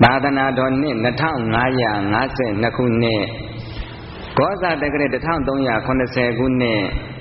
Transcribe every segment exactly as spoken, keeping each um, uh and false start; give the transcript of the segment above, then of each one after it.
သာသနာတော်နှစ်နှစ်ထောင်ငါးရာငါးဆယ်နှစ်ခုနှစ်ကောဇာတက္ကရာတစ်ထောင်သုံးရာခုနှစ်ဆယ်ခုနှစ်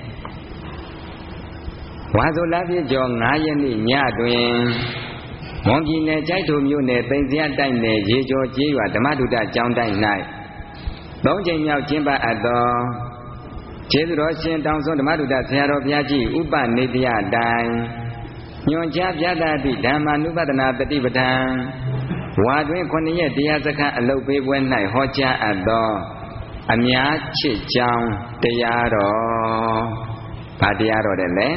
ဝါဆိုလပြည့်ကျော်ငါးရက်နေ့ညတွင်မွန်ပြည်နယ်ကျိုက်ထိုမြို့နယ်သိမ်စရတိုက်နယ်ရေကျော်ကျေးရွာဓမ္မဒုတကျောင်းတိုက်၌သုံးချိန်မြောက်ကျင်းပအပ်သောကျေးဇူးတော်ရှင်တောင်စွန်းဓမ္မဒုတဆရာတော်ဘုရားကြီးဥပနေတယတိုင်ညွန်ကြားပြသသည့်ဓမ္မာနုပဒနာတတိပဒံဝါတွင်ခုနှစ်ရက်တရားစခန်းအလုပ်ပေးပွဲ၌ဟောကြားအပ်သောအများချစ်ကြောင်းတရားတော်ဘာတရားတော်တယ်လဲ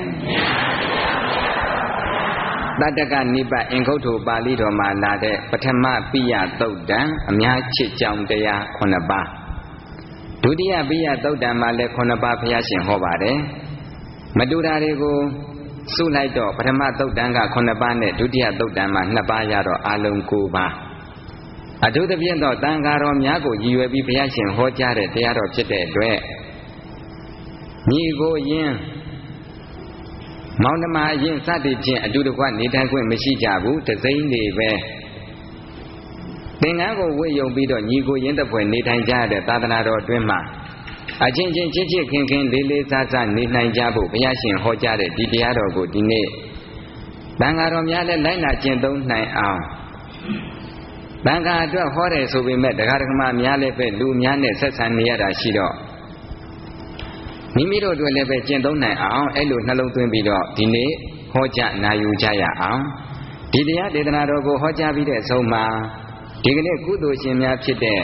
တတ္တကနိဗ္ဗာန်အင်္ဂုတ္တပါဠိတော်မှာလာတဲ့ပထမပိယသုတ်တံအများချစ်ကြောင်းတရားခုနှစ်ပါးဒုတိယပိယသုတ်တံမှာလည်းခုနှစ်ပါးဘုရားရှင်ဟောပါတယ်မတူတာတွေကိုစုလိုက်တော့ပထမသုတ်တံကခုနှစ်ပါးနဲ့ဒုတိယသုတ်တံမှာနှစ်ပါးရတော့အလုံး၉ပါးအထူးသဖြင့်တော့တန်ဃာတော်များကိုရည်ရွယ်ပြီးဘုရားရှင်ဟောကြားတဲ့တရားတော်ဖြစ်တဲ့အတွက်ညီကိုယင်းမောင်နှမအရင်စသည်ဖြင့်အတူတကွနေထိုင်ခွင့်မရှိကြဘူးတစိမ့်နေပဲသင်္ကန်းကိုဝတ်ယုံပြီးတော့ညီကိုယင်းတဲ့ဖွယ်နေထိုင်ကြတဲ့သာသနာတော်အတွင်းမှာအချင်းချင်းချစ်ချစ်ခင်ခင်လေးလေးစားစားနေနိုင်ကြဖို့ဘုရားရှင်ဟောကြားတဲ့ဒီတရားတော်ကိုဒီနေ့သံဃာတော်များလည်းလိုက်နာကျင့်သုံးနိုင်အောင်သံဃာအတွက်ဟောတယ်ဆိုပေမဲ့တရားဓမ္မများလည်းပဲလူများနဲ့ဆက်ဆံနေရတာရှိတော့မိမိတို့အတွက်လည်းပဲကျင့်သုံးနိုင်အောင်အဲ့လိုနှလုံးသွင်းပြီးတော့ဒီနေ့ဟောကြားနာယူကြရအောင်ဒီတရားဒေသနာတော်ကိုဟောကြားပြီးတဲ့အဆုံးမှာဒီကနေ့ကုသိုလ်ရှင်များဖြစ်တဲ့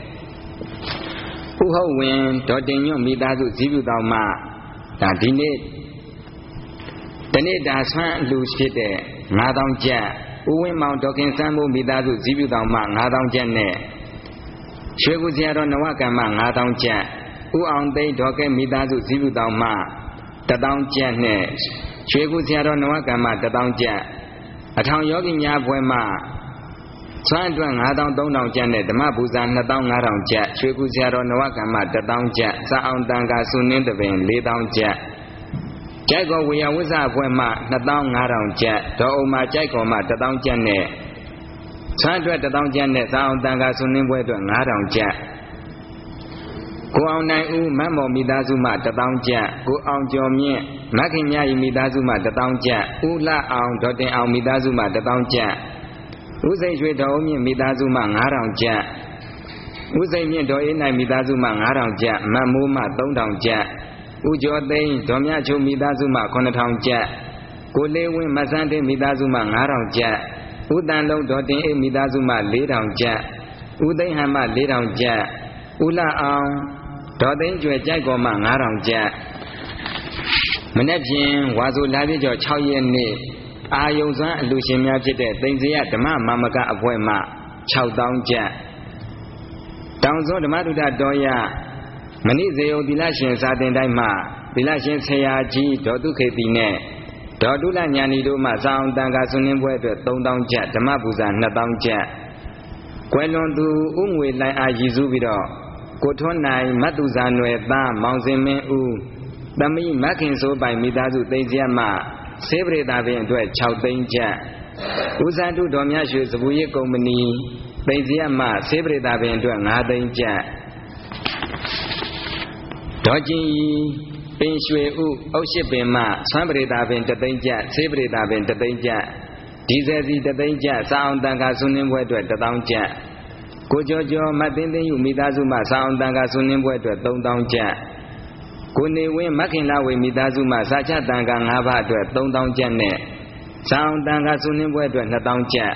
ဥဟုတ်ဝင်ဒေါ်တင်ညွန့်မိသားစုဇီးပြုတော်မှာဒါဒီနေ့တနေ့တာဆွမ်းလူဖြစ်တဲ့ငါးသောင်းကျပ်ဥဝင်းမောင်ဒေါခင်စန်းမိုးမိသားစုဇီးပြုတော်မှာငါးသောင်းကျပ်နဲ့ရွှေကူဆရာတော်နဝကမ္မငါးသောင်းကျပ်ဥအောင်သိန်းဒေါကဲမိသားစုဇီးပြုတော်မှာတသောင်းကျပ်နဲ့ရွှေကူဆရာတော်နဝကမ္မတသောင်းကျပ်အထောင်ယောဂီများဘွဲမှာဆွမ်းအတွက်ငါးသောင်းသုံးထောင်ကျပ်နဲ့ဓမ္မပူဇာနှစ်သောင်းငါးထောင်ကျပ်ရွှေကူဆရာတော်နဝကမ္မတသောင်းကျပ်စာအောင်တန်ခါစုနှင်းတပင်လေးသောင်းကျပ်ကြိုက်ကောဝေယဝိဇ္ဇအဖွဲ့မှနှစ်သောင်းငါးထောင်ကျပ်ဒေါ်အုံမှာကြိုက်ကောမှတသောင်းကျပ်နဲ့ဆွမ်းအတွက်တသောင်းကျပ်နဲ့စာအောင်တန်ခါစုနှင်းပွဲအတွက်ငါးထောင်ကျပ်ကိုအောင်နိုင်ဦးမတ်မော်မိသားစုမှတသောင်းကျပ်ကိုအောင်ကျော်မြင့်မခင်မြဤမိသားစုမှတသောင်းကျပ်ဦးလှအောင်ဒေါ်တင်အောင်မိသားစုမှတသောင်းကျပ်ဦးစိန်ရွှေတော်မြင့်မိသားစုမှငါးထောင်ကျပ်ဦးစိန်မြင့်ဒေါ်အေးနိုင်မိသားစုမှငါးထောင်ကျပ်မတ်မိုးမှသုံးထောင်ကျပ်ဦးကျော်သိန်းဒေါ်မြချိုမိသားစုမှခုနှစ်ထောင်ကျပ်ကိုလေးဝင်းမဆန်းတင်မိသားစုမှငါးထောင်ကျပ်ဦးတန်လုံးဒေါ်တင်အေးမိသားစုမှလေးထောင်ကျပ်ဦးသိန်းဟန်မှလေးထောင်ကျပ်ဦးလှအောင်ဒေါ်သိန်းကျွယ်ကြိုက်ကောမှငါးထောင်ကျပ်မနေ့ပြင်ဝါဆိုလာပြည့်ကျော်၆ရက်နေ့အာယုံစွမ်းအလူရှင်များဖြစ်တဲ့သိမ်စရဓမ္မမာမကအဖွဲ့မှ၆သောင်းကျပ်တောင်စွန်းဓမ္မဒုဒတော်ရမဏိဇေယုံသီလရှင်စာတင်တိုင်းမှသီလရှင်ဆရာကြီးဒေါ်တုခေတီနဲ့ဒေါ်တုလညာဏီတို့မှစာအောင်တန်ခါဆွနှင်းပွဲအတွက်၃သောင်းကျပ်ဓမ္မပူဇာ၂သောင်းကျပ်ကွယ်လွန်သူဥငွေလိုင်အားရည်စူးပြီးတော့ကိုထွန်းနိုင်မတ်သူဇာနွယ်သားမောင်စင်မင်းဦးသမီးမခင်စိုးပိုင်မိသားစုသိမ်စရမှဆေးပရိသပင်အတွက်၆သိန်းကျပ်ဦးဇန်တုတော်မြတ်ရွှေစပူရစ်ကုမ္ပဏီသိမ်စရမှဆေးပရိသပင်အတွက်၅သိန်းကျပ်ဒေါ်ကျင်ဤပင်ရွှေဥအုတ်ရှိပင်မှဆွမ်းပရိသပင်တသိန်းကျပ်ဆေးပရိသပင်တသိန်းကျပ်ဒီဇယ်စီတသိန်းကျပ်စာအောင်တန်ခါဆွနှင်းပွဲအတွက်တသောင်းကျပ်ကိုကျော်ကျော်မတ်သိန်းသိန်းယူမိသားစုမှစာအောင်တန်ခါဆွနှင်းပွဲအတွက်၃သောင်းကျပ်ကိုနေဝင်းမခင်လာဝေမိသားစုမှစာချတန်ခါ၅ပါးအတွက်၃သောင်းကျပ်နဲ့စာအောင်တန်ခါဆွနှင်းပွဲအတွက်၂သောင်းကျပ်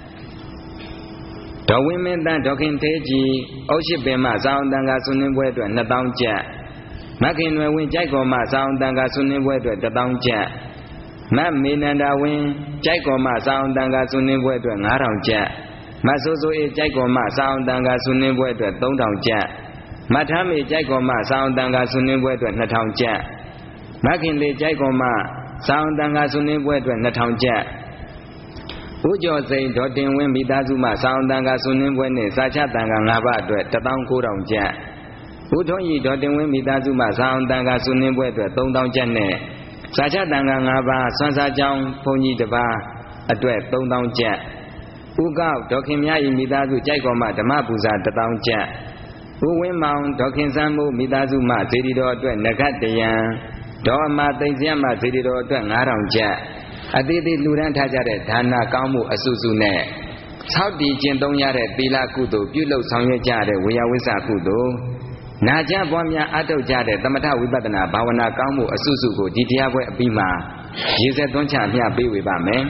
ဒေါ်ဝင်းမင်းတန်းဒေါခင်သေးကြီးအုတ်ရှိပင်မှစာအောင်တန်ခါဆွနှင်းပွဲအတွက်၂သောင်းကျပ်မခင်နွယ်ဝင်းကြိုက်ကောမှစာအောင်တန်ခါဆွနှင်းပွဲအတွက်တစ်သောင်းကျပ်မမေနန္ဒဝင်းကြိုက်ကောမှစာအောင်တန်ခါဆွနှင်းပွဲအတွက်၅ထောင်ကျပ်မဆိုးဆိုးအေးကြိုက်ကောမှစာအောင်တန်ခါဆွနှင်းပွဲအတွက်၃ထောင်ကျပ်မထမ်းမေကြိုက်ကောမှစာအောင်တန်ခါဆွနှင်းပွဲအတွက်၂ထောင်ကျပ်မခင်လေးကြိုက်ကောမှစာအောင်တန်ခါဆွနှင်းပွဲအတွက်၂ထောင်ကျပ်ဦးကျော်စိန်ဒေါ်တင်ဝင်းမိသားစုမှစာအောင်တန်ခါဆွနှင်းပွဲနဲ့စာချတန်ခါ၅ပါးအတွက်တစ်သောင်းကိုးထောင်ကျပ်ဦးထွန်းရီဒေါ်တင်ဝင်းမိသားစုမှစာအောင်တန်ခါဆွနှင်းပွဲအတွက်၃သောင်းကျပ်နဲ့စာချတန်ခါ၅ပါးဆွမ်းစားကြောင်းဘုန်းကြီးတစ်ပါးအတွက်၃သောင်းကျပ်ဥကောက်ဒေါခင်မြဤမိသားစုကြိုက်ကောမှဓမ္မပူဇာတထောင်ကျပ်ဥဝင်းမောင်ဒေါခင်စံမိုးမိသားစုမှစေတီတော်အတွက်နဂတ်တယံဒေါ်အမသိမ့်စရမှစေတီတော်အတွက်ငါးထောင်ကျပ်အသေးသေးလူရန်ထားကြတဲ့ဒါနကောင်းမှုအစုစုနဲ့သောက်တည်ကျင့်သုံးရတဲ့သီလကုသိုလ်ပြုလုပ်ဆောင်ရွက်ကြတဲ့ဝေယဝိသကုသိုလ်နာကြပွားများအထောက်ကြတဲ့သမထဝိပဿနာဘာဝနာကောင်းမှုအစုစုကိုဒီတရားပွဲအပြီးမှာရေစက်သွန်းချမျှပေးဝေပါမယ်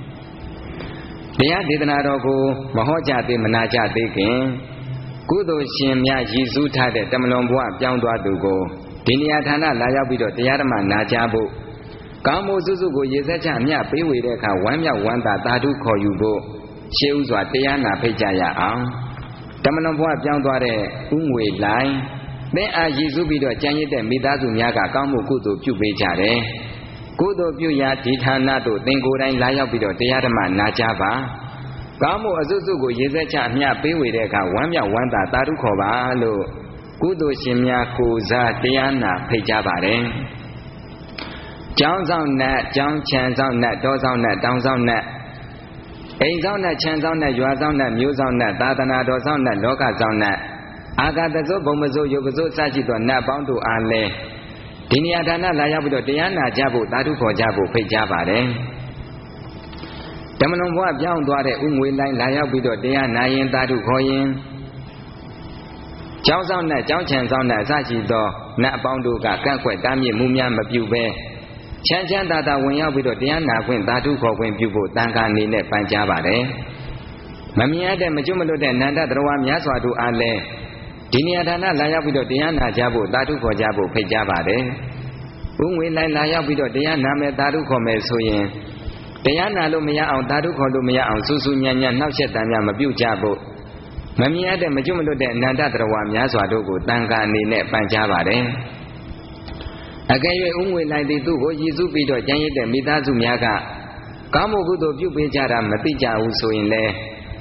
တရားဒေသနာတော်ကိုမဟောကြားသေးမနာကြသေးခင်ကုသိုလ်ရှင်များရည်စူးထားတဲ့တမလွန်ဘဝပြောင်းသွားသူကိုဒီနေရာဌာနလာရောက်ပြီးတော့တရားဓမ္မနာကြားဖို့ကောင်းမှုစုစုကိုရေစက်ချမျှပေးဝေတဲ့အခါဝမ်းမြောက်ဝမ်းသာသာဓုခေါ်ယူဖို့ရှေးဥစွာတရားနာဖိတ်ကြရအောင်တမလွန်ဘဝပြောင်းသွားတဲ့ဥငွေလိုင်းသင်အားရည်စူးပြီးတော့ကြံရစ်တဲ့မိသားစုများကကောင်းမှုကုသိုလ်ပြုပေးကြတယ်ကုသိုလ်ပြုရာဒီဌာနသို့သင်ကိုယ်တိုင်လာရောက်ပြီးတော့တရားဓမ္မနာကြားပါကောင်းမှုအစုစုကိုရေစက်ချအမျှပေးဝေတဲ့အခါဝမ်းမြောက်ဝမ်းသာသာဓုခေါ်ပါလို့ကုသိုလ်ရှင်များကိုစားတရားနာဖိတ်ကြပါတယ်ကျောင်းဆောင်နဲ့ကျောင်းချံဆောင်နဲ့တောဆောင်နဲ့တောင်ဆောင်နဲ့အိမ်ဆောင်နဲ့ခြံဆောင်နဲ့ရွာဆောင်နဲ့မြို့ဆောင်နဲ့သာသနာတော်ဆောင်နဲ့လောကဆောင်နဲ့အာဂတဇုဘုံမဇုယုတ်ကဇုစရှိသောနတ်ပေါင်းတို့အားလည်းဒီနေရာဌာနလာရောက်ပြီးတော့တရားနာကြဖို့သာဓုခေါ်ကြဖို့ဖိတ်ကြပါတယ်ဓမ္မလွန်ဘဝပြောင်းသွားတဲ့ဥငွေလိုင်းလာရောက်ပြီးတော့တရားနာရင်သာဓုခေါ်ရင်ကျောင်းဆောင်နဲ့ကျောင်းချံဆောင်နဲ့အစရှိသောနတ်အပေါင်းတို့ကကန့်ကွက်တားမြစ်မှုများမပြုဘဲချမ်းချမ်းသာသာဝင်ရောက်ပြီးတော့တရားနာခွင့်သာဓုခေါ်ခွင့်ပြုဖို့တန်ခါအနေနဲ့ပန်ကြားပါတယ်မမြင်ရတဲ့မကျွတ်မလွတ်တဲ့နန္ဒတရဝများစွာတို့အားလည်းဒီနေရာဌာနလာရောက်ပြီးတော့တရားနာကြဖို့သာဓုခေါ်ကြဖို့ဖိတ်ကြားပါတယ်ဥငွေလိုင်းလာရောက်ပြီးတော့တရားနာမယ်သာဓုခေါ်မယ်ဆိုရင်တရားနာလို့မရအောင်သာဓုခေါ်လို့မရအောင်စူးစူးညံ့ညံ့နှောက်ယှက်တမ်းများမပြုတ်ကြဖို့မမြင်ရတဲ့မကျွတ်မလွတ်တဲ့အနန္တတရဝများစွာတို့ကိုတန်ခါအနေနဲ့ပန်ကြားပါတယ်အကယ်၍ဥငွေလိုက်သည်သူ့ကိုရည်စူးပြီးတော့ကြံရစ်တဲ့မိသားစုများကကောင်းမှုကုသိုလ်ပြုပေးကြတာမသိကြဘူးဆိုရင်လည်း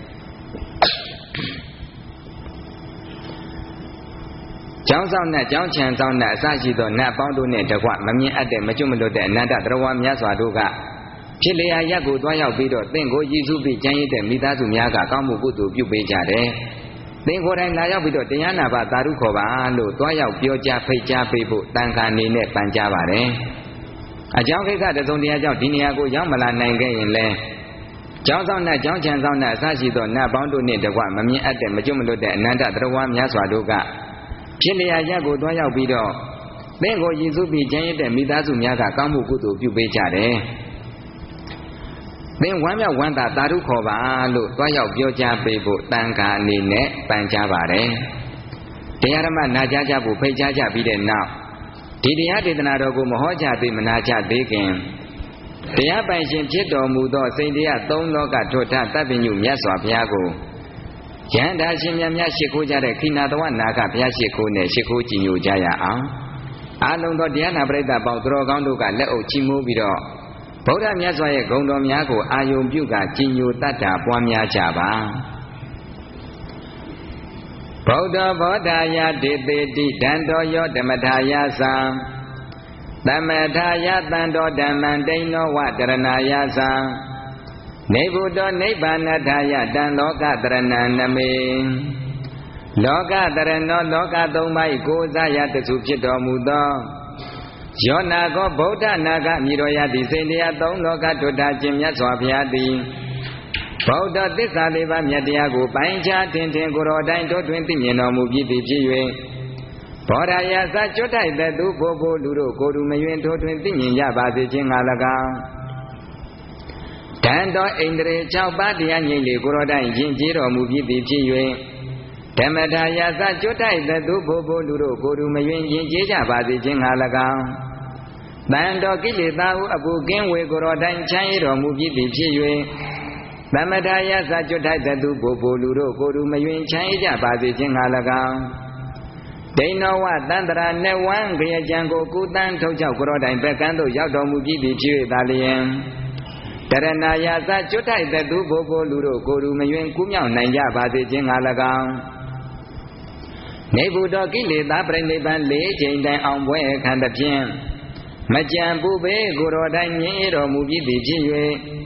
ကျောင်းဆောင်နဲ့ကျောင်းချံဆောင်နဲ့အစရှိသောနတ်ပေါင်းတို့နဲ့တကွမမြင်အပ်တဲ့မကျွတ်မလွတ်တဲ့အနန္တတရဝများစွာတို့ကဖြစ်လျာရက်ကိုတွားရောက်ပြီးတော့သင်ကိုရည်စူးပြီးကြံရစ်တဲ့မိသားစုများကကောင်းမှုကုသိုလ်ပြုပေးကြတယ်သင်ကိုယ်တိုင်လာရောက်ပြီးတော့တရားနာပါသာဓုခေါ်ပါလို့တွားရောက်ပြောကြားဖိတ်ကြားပေးဖို့တန်ခါနေနဲ့ပန်ကြားပါတယ်အကြောင်းကိစ္စတစုံတရာကြောင့်ဒီနေရာကိုရောက်မလာနိုင်ခဲ့ရင်လည်းကျောင်းဆောင်နဲ့ကျောင်းချံဆောင်နဲ့အစရှိသောနတ်ပေါင်းတို့နဲ့တကွမမြင်အပ်တဲ့မကျွတ်မလွတ်တဲ့အနန္တတရဝများစွာတို့ကဖြစ်လျာရက်ကိုတွားရောက်ပြီးတော့သင်ကိုရည်စူးပြီးကြံရစ်တဲ့မိသားစုများကကောင်းမှုကုသိုလ်ပြုပေးကြတယ်သင်ဝမ်းမြောက်ဝမ်းသာသာဓုခေါ်ပါလို့တွားရောက်ပြောကြားပေးဖို့တန်ခါအနေနဲ့ပန်ကြားပါတယ်တရားဓမ္မနာကြားကြဖို့ဖိတ်ကြားကြပြီးတဲ့နောက်ဒီတရားဒေသနာတော်ကိုမဟောကြားသေးမနာကြသေးခင်တရားပိုင်ရှင်ဖြစ်တော်မူသောစိတ်တရားသုံးလောကထွတ်ထသဗ္ဗညုမြတ်စွာဘုရားကိုယန္တာရှင်မြတ်များရှိခိုးကြတဲ့ခိနာတဝနာကဘုရားရှိခိုးနဲ့ရှိခိုးကြည်ညိုကြရအောင်အာလုံသောတရားနာပရိသတ်ပေါင်းသူတော်ကောင်းတို့ကလက်အုပ်ချီးမွမ်းပြီးတော့ဗုဒ္ဓမြတ်စွာရဲ့ဂုဏ်တော်များကိုအာယုံပြုကကြည်ညိုတတ်တာပွားများကြပါဗုဒ္ဓဘောဓာယဒေသေတိဒန္တောယောဓမ္မထာယသံသမထာယတံတောဓမ္မံတိန်နောဝတရဏာယသံနေဗုဒ္ဓနိဗ္ဗာနထာယတံလောကတရဏံနမေလောကတရဏောလောကသုံးပါးကိုးစားရတစုဖြစ်တော်မူသောယောနာကောဗုဒ္ဓနာဂမြည်တော်ရသည်စိတ်တရားသုံးလောကထွတ်တာခြင်းမြတ်စွာဘုရားသည်ဗုဒ္ဓသစ္စာလေးပါးမြတ်တရားကိုပိုင်းခြားထင်ထင်ကိုယ်တော်တိုင်တို့တွင်သိမြင်တော်မူပြီးသည်ဖြစ်၍ဘောဓာယသကျွတ်ထိုက်တဲ့သူဘိုးဘိုးလူတို့ကိုယ်တူမယွင်တို့တွင်သိမြင်ကြပါစေခြင်းငါ၎င်းတန်တော်ဣန္ဒြေ၆ပါးတရားငြိမ့်လေကိုယ်တော်တိုင်ယဉ်ကျေးတော်မူပြီးသည်ဖြစ်၍ဓမ္မထာယသကျွတ်ထိုက်တဲ့သူဘိုးဘိုးလူတို့ကိုယ်တူမယွင်ယဉ်ကျေးကြပါစေခြင်းငါ၎င်းတန်တော်ကိလေသာဟုအပူကင်းဝေကိုယ်တော်တိုင်ချမ်းရတော်မူပြီးသည်ဖြစ်၍သမထာယသကျွတ်ထိုက်တဲ့သူဘိုးဘိုးလူတို့ကိုယ်တူမယွင်ချမ်းရကြပါစေခြင်းငါ၎င်းဒိဏောဝတန္တရာနေဝံခရကြံကိုကုသန်းထုတ်ကြောက်ကိုယ်တော်တိုင်ဘက်ကန်းသို့ရောက်တော်မူပြီးသည်ဖြစ်၍သာလျင်တရဏာယသကျွတ်ထိုက်တဲ့သူဘိုးဘိုးလူတို့ကိုယ်တူမယွင်ကူးမြောက်နိုင်ကြပါစေခြင်းငါ၎င်းနေဗုဒ္ဓကိလေသာပြိနိဗ္ဗာန်လေးချိန်တိုင်အောင်ပွဲခံသဖြင့်မကြံပူပေကိုယ်တော်တိုင်မြင်ရတော်မူပြီးသည်ဖြစ်၍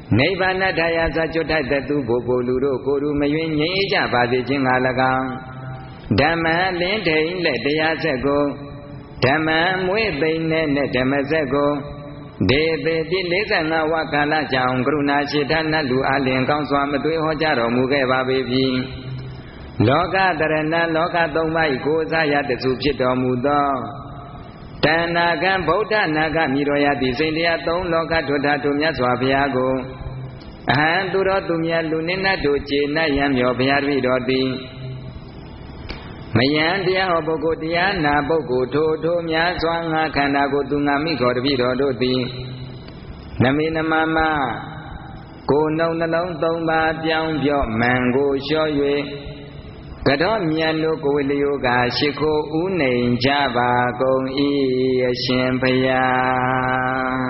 နိဗ္ဗာန်တရားစာကျွတ်ထိုက်တဲ့သူဘိုလ်ဘိုလ်လူတို့ကိုယ်သူမယွင်ငြိမ်းကြပါစေခြင်းငါ၎င်းဓမ္မလင်းထိန်လက်တရားဆက်ကိုဓမ္မမွေးသိမ့်နဲ့ဓမ္မဆက်ကိုဒေသေတိလေးဆယ်ငါးဝါကာလကြောင့်ကရုဏာရှိဌာနလူအလင်ကောင်းစွာမသွေးဟောကြားတော်မူခဲ့ပါပေပြီလောကတရဏလောကသုံးပါးကိုစားရတစုဖြစ်တော်မူသောတဏ္ဍကံဗုဒ္ဓနာဂမြည်တော်ရသည့်စိန်တရားသုံးလောကထွဋ္ဌတို့မြတ်စွာဘုရားကိုအဟံသူတော်သူမြတ်လူနိနတ်တို့ခြေနတ်ရံမြော်ဘုရားတပည့်တော်သည်မယံတရားဟောပုဂ္ဂိုလ်တရားနာပုဂ္ဂိုလ်ထိုထိုများစွာငါခန္ဓာကိုသူငါမိခေါ်တပည့်တော်တို့သည်နမေနမမကိုယ်နှုံနှလုံးသုံးပါးပြောင်းပြော့မှန်ကိုလျှော့၍ကတော်မြတ်တို့ကိုယ်လျောကရှိခိုးဥနှိမ်ကြပါကုန်၏အရှင်ဘုရား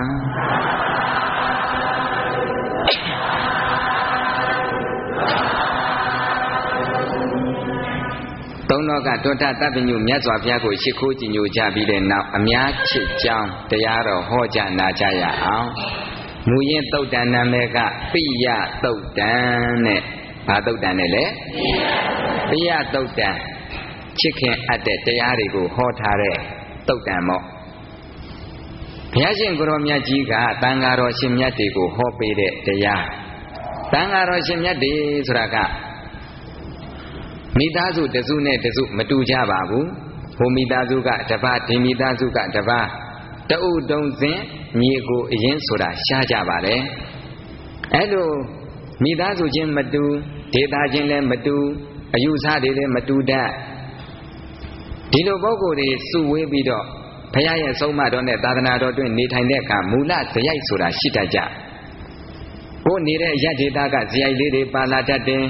သုံးလောကတောထတပ္ပညုမြတ်စွာဘုရားကိုရှိခိုးကြည်ညိုကြပြီးတဲ့နောက်အများချစ်ကြောင်းတရားတော်ဟောကြားနာကြရအောင်မူရင်းသုတ်တန်နာမည်ကပိယသုတ်တန်နဲ့ဘာသုတ်တန်နဲ့လဲပိယသုတ်တန်ချစ်ခင်အပ်တဲ့တရားတွေကိုဟောထားတဲ့သုတ်တန်မော့ဘုရားရှင်ကိုရောမြတ်ကြီးကတန်ဃာတော်ရှင်မြတ်တွေကိုဟောပေးတဲ့တရားတန်ဃာတော်ရှင်မြတ်တွေဆိုတာကမိသားစုတစုနဲ့တစုမတူကြပါဘူးဟိုမိသားစုကတပတ်ဒီမိသားစုကတပတ်တအုပ်တုံးစဉ်ညီကိုအရင်ဆိုတာရှားကြပါတယ်အဲ့လိုမိသားစုချင်းမတူဒေသချင်းလည်းမတူအယူဆတွေလည်းမတူတတ်ဒီလိုပုဂ္ဂိုလ်တွေစုဝေးပြီးတော့ဘုရားရဲ့ဆုံးမတော်နဲ့သာသနာတော်တွင်နေထိုင်တဲ့အခါမူလဇယိုက်ဆိုတာရှိတတ်ကြဟိုနေတဲ့ရက်ဒေသကဇယိုက်လေးတွေပါလာတတ်တယ်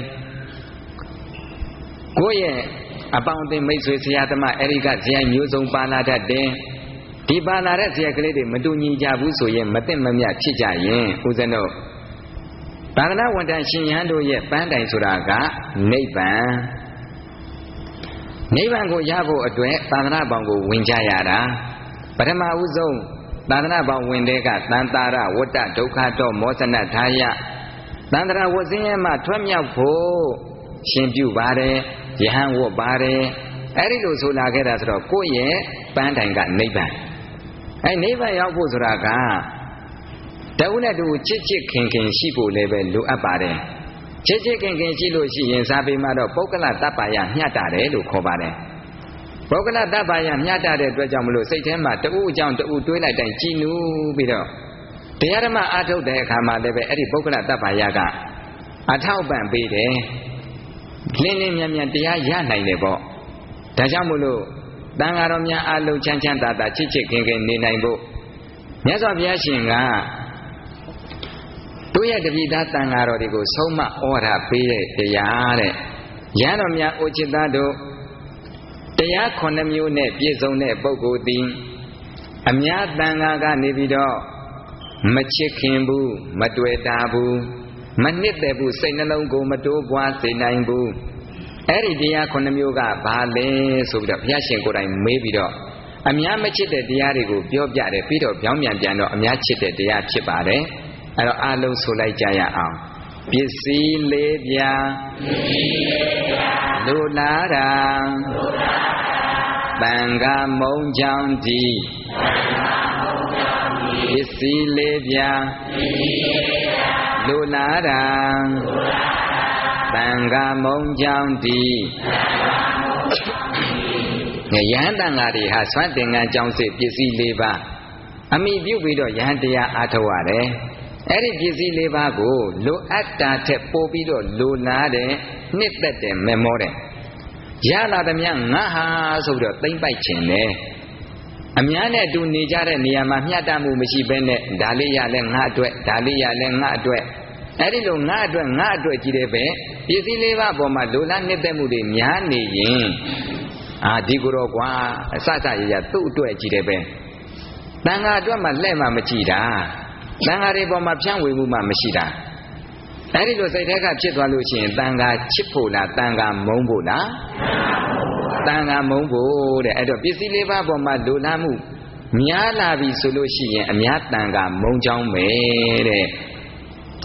ကိုယ့်ရဲ့အပေါင်းအသင်းမိတ်ဆွေဆရာသမားအဲဒီကဇယိုက်မျိုးစုံပါလာတတ်တယ်ဒီပါလာတဲ့ဇယိုက်ကလေးတွေမတူညီကြဘူးဆိုရင်မသိမမြတ်ဖြစ်ကြရင်ဦးဇင်းတို့သာသနာဝန်ထမ်းရှင်ရဟန်းတို့ရဲ့ပန်းတိုင်ဆိုတာကနိဗ္ဗာန်နိဗ္ဗာန်ကိုရဖို့အတွက်သာသနာပေါင်းကိုဝင်ကြရတာပထမဦးဆုံးသာသနာပေါင်းဝင်တဲ့ကသံသာရဝတ္တဒုက္ခတော့မောစနထာယသံဃာဝဆင်းရဲမှထွက်မြောက်ဖို့ရှင်ပြုပါတယ်ယဟန်ဝတ်ပါတယ်အဲ့ဒီလိုဆိုလာခဲ့တာဆိုတော့ကိုယ့်ရဲ့ပန်းတိုင်ကနိဗ္ဗာန်အဲ့နိဗ္ဗာန်ရောက်ဖို့ဆိုတာကတဦးနဲ့တူချစ်ချစ်ခင်ခင်ရှိဖို့လည်းပဲလိုအပ်ပါတယ်ချစ်ချစ်ခင်ခင်ရှိလို့ရှိရင်စာပေမှာတော့ပုဂ္ဂလတပ္ပါယမျှတာတယ်လို့ခေါ်ပါတယ်ပုဂ္ဂလတပ္ပါယမျှတာတဲ့အတွက်ကြောင့်မလို့စိတ်ထဲမှာတဦးအကြောင်းတဦးတွေးလိုက်တိုင်းကြည်နူးပြီးတော့တရားဓမ္မအားထုတ်တဲ့အခါမှာလည်းပဲအဲ့ဒီပုဂ္ဂလတပ္ပါယကအထောက်ပံ့ပေးတယ်လင်းလင်းမြန်မြန်တရားရနိုင်တယ်ပေါ့ဒါကြောင့်မို့လို့တန်ဃာတော်များအလုံးချမ်းချမ်းသာသာချစ်ချစ်ခင်ခင်နေနိုင်ဖို့မြတ်စွာဘုရားရှင်ကတို့ရဲ့တပိသားတန်ဃာတော်တွေကိုဆုံးမဩဝါဒပေးတဲ့တရားတဲ့ရဟန်းတော်များအိုချစ်သားတို့တရားခုနှစ်မျိုးနဲ့ပြည့်စုံတဲ့ပုဂ္ဂိုလ်သည်အများတန်ဃာကနေပြီးတော့မချစ်ခင်ဘူးမတွေ့တာဘူးမနှစ်သက်ဘူးစိတ်နှလုံးကိုမတိုးပွားစေနိုင်ဘူးအဲ့ဒီတရားခုနှစ်မျိုးကဘာလဲဆိုပြီးတော့ဘုရားရှင်ကိုယ်တိုင်မေးပြီးတော့အများမချစ်တဲ့တရားတွေကိုပြောပြတယ်ပြီးတော့ပြောင်းပြန်ပြန်တော့အများချစ်တဲ့တရားဖြစ်ပါတယ်အဲ့တော့အလုံးဆိုလိုက်ကြရအောင်ပစ္စည်းလေးပြာလူလာတာတန်ခါမုံချောင်းဒီပစ္စည်းလေးပြာလူလာတာတန်ခါမုံချောင်းဒီယဟန်တန်ဃာတွေဟာဆွမ်းသင်္ကန်းကြောင်းစစ်ပစ္စည်း၄ပါးအမိပြုပြီးတော့ယဟန်တရားအားထုတ်ရတယ်အဲ့ဒီပစ္စည်း၄ပါးကိုလိုအပ်တာထက်ပိုပြီးတော့လိုလားတယ်နှစ်သက်တယ်မမောတယ်ရလာသမျှငါဟာဆိုပြီးတော့သိမ့်ပိုက်ခြင်းတယ်အများနဲ့အတူနေကြတဲ့နေရာမှာမျှတမှုမရှိဘဲနဲ့ဒါလေးရလဲငါအတွက်ဒါလေးရလဲငါအတွက်အဲ့ဒီလိုငါအတွက်ငါအတွက်ကြီးတယ်ပဲပစ္စည်း၄ပါးပေါ်မှာလိုလားနှစ်သက်မှုတွေများနေရင်အာဒီကိုတော့ကွာအစစရရသူ့အတွက်ကြည့်တယ်ပဲတန်ဃာအတွက်မှလှဲ့မှမကြည့်တာတန်ဃာတွေပေါ်မှာဖြန့်ဝေမှုမှမရှိတာအဲဒီလိုစိတ်ထဲကဖြစ်သွားလို့ရှိရင်တန်ဃာချစ်ဖို့လားတန်ဃာမုန်းဖို့လားတန်ဃာမုန်းဖို့တဲ့အဲ့တော့ပစ္စည်းလေးပါးပေါ်မှာလိုလားမှုများလာပြီဆိုလို့ရှိရင်အများတန်ဃာမုန်းကြောင်းပဲတဲ့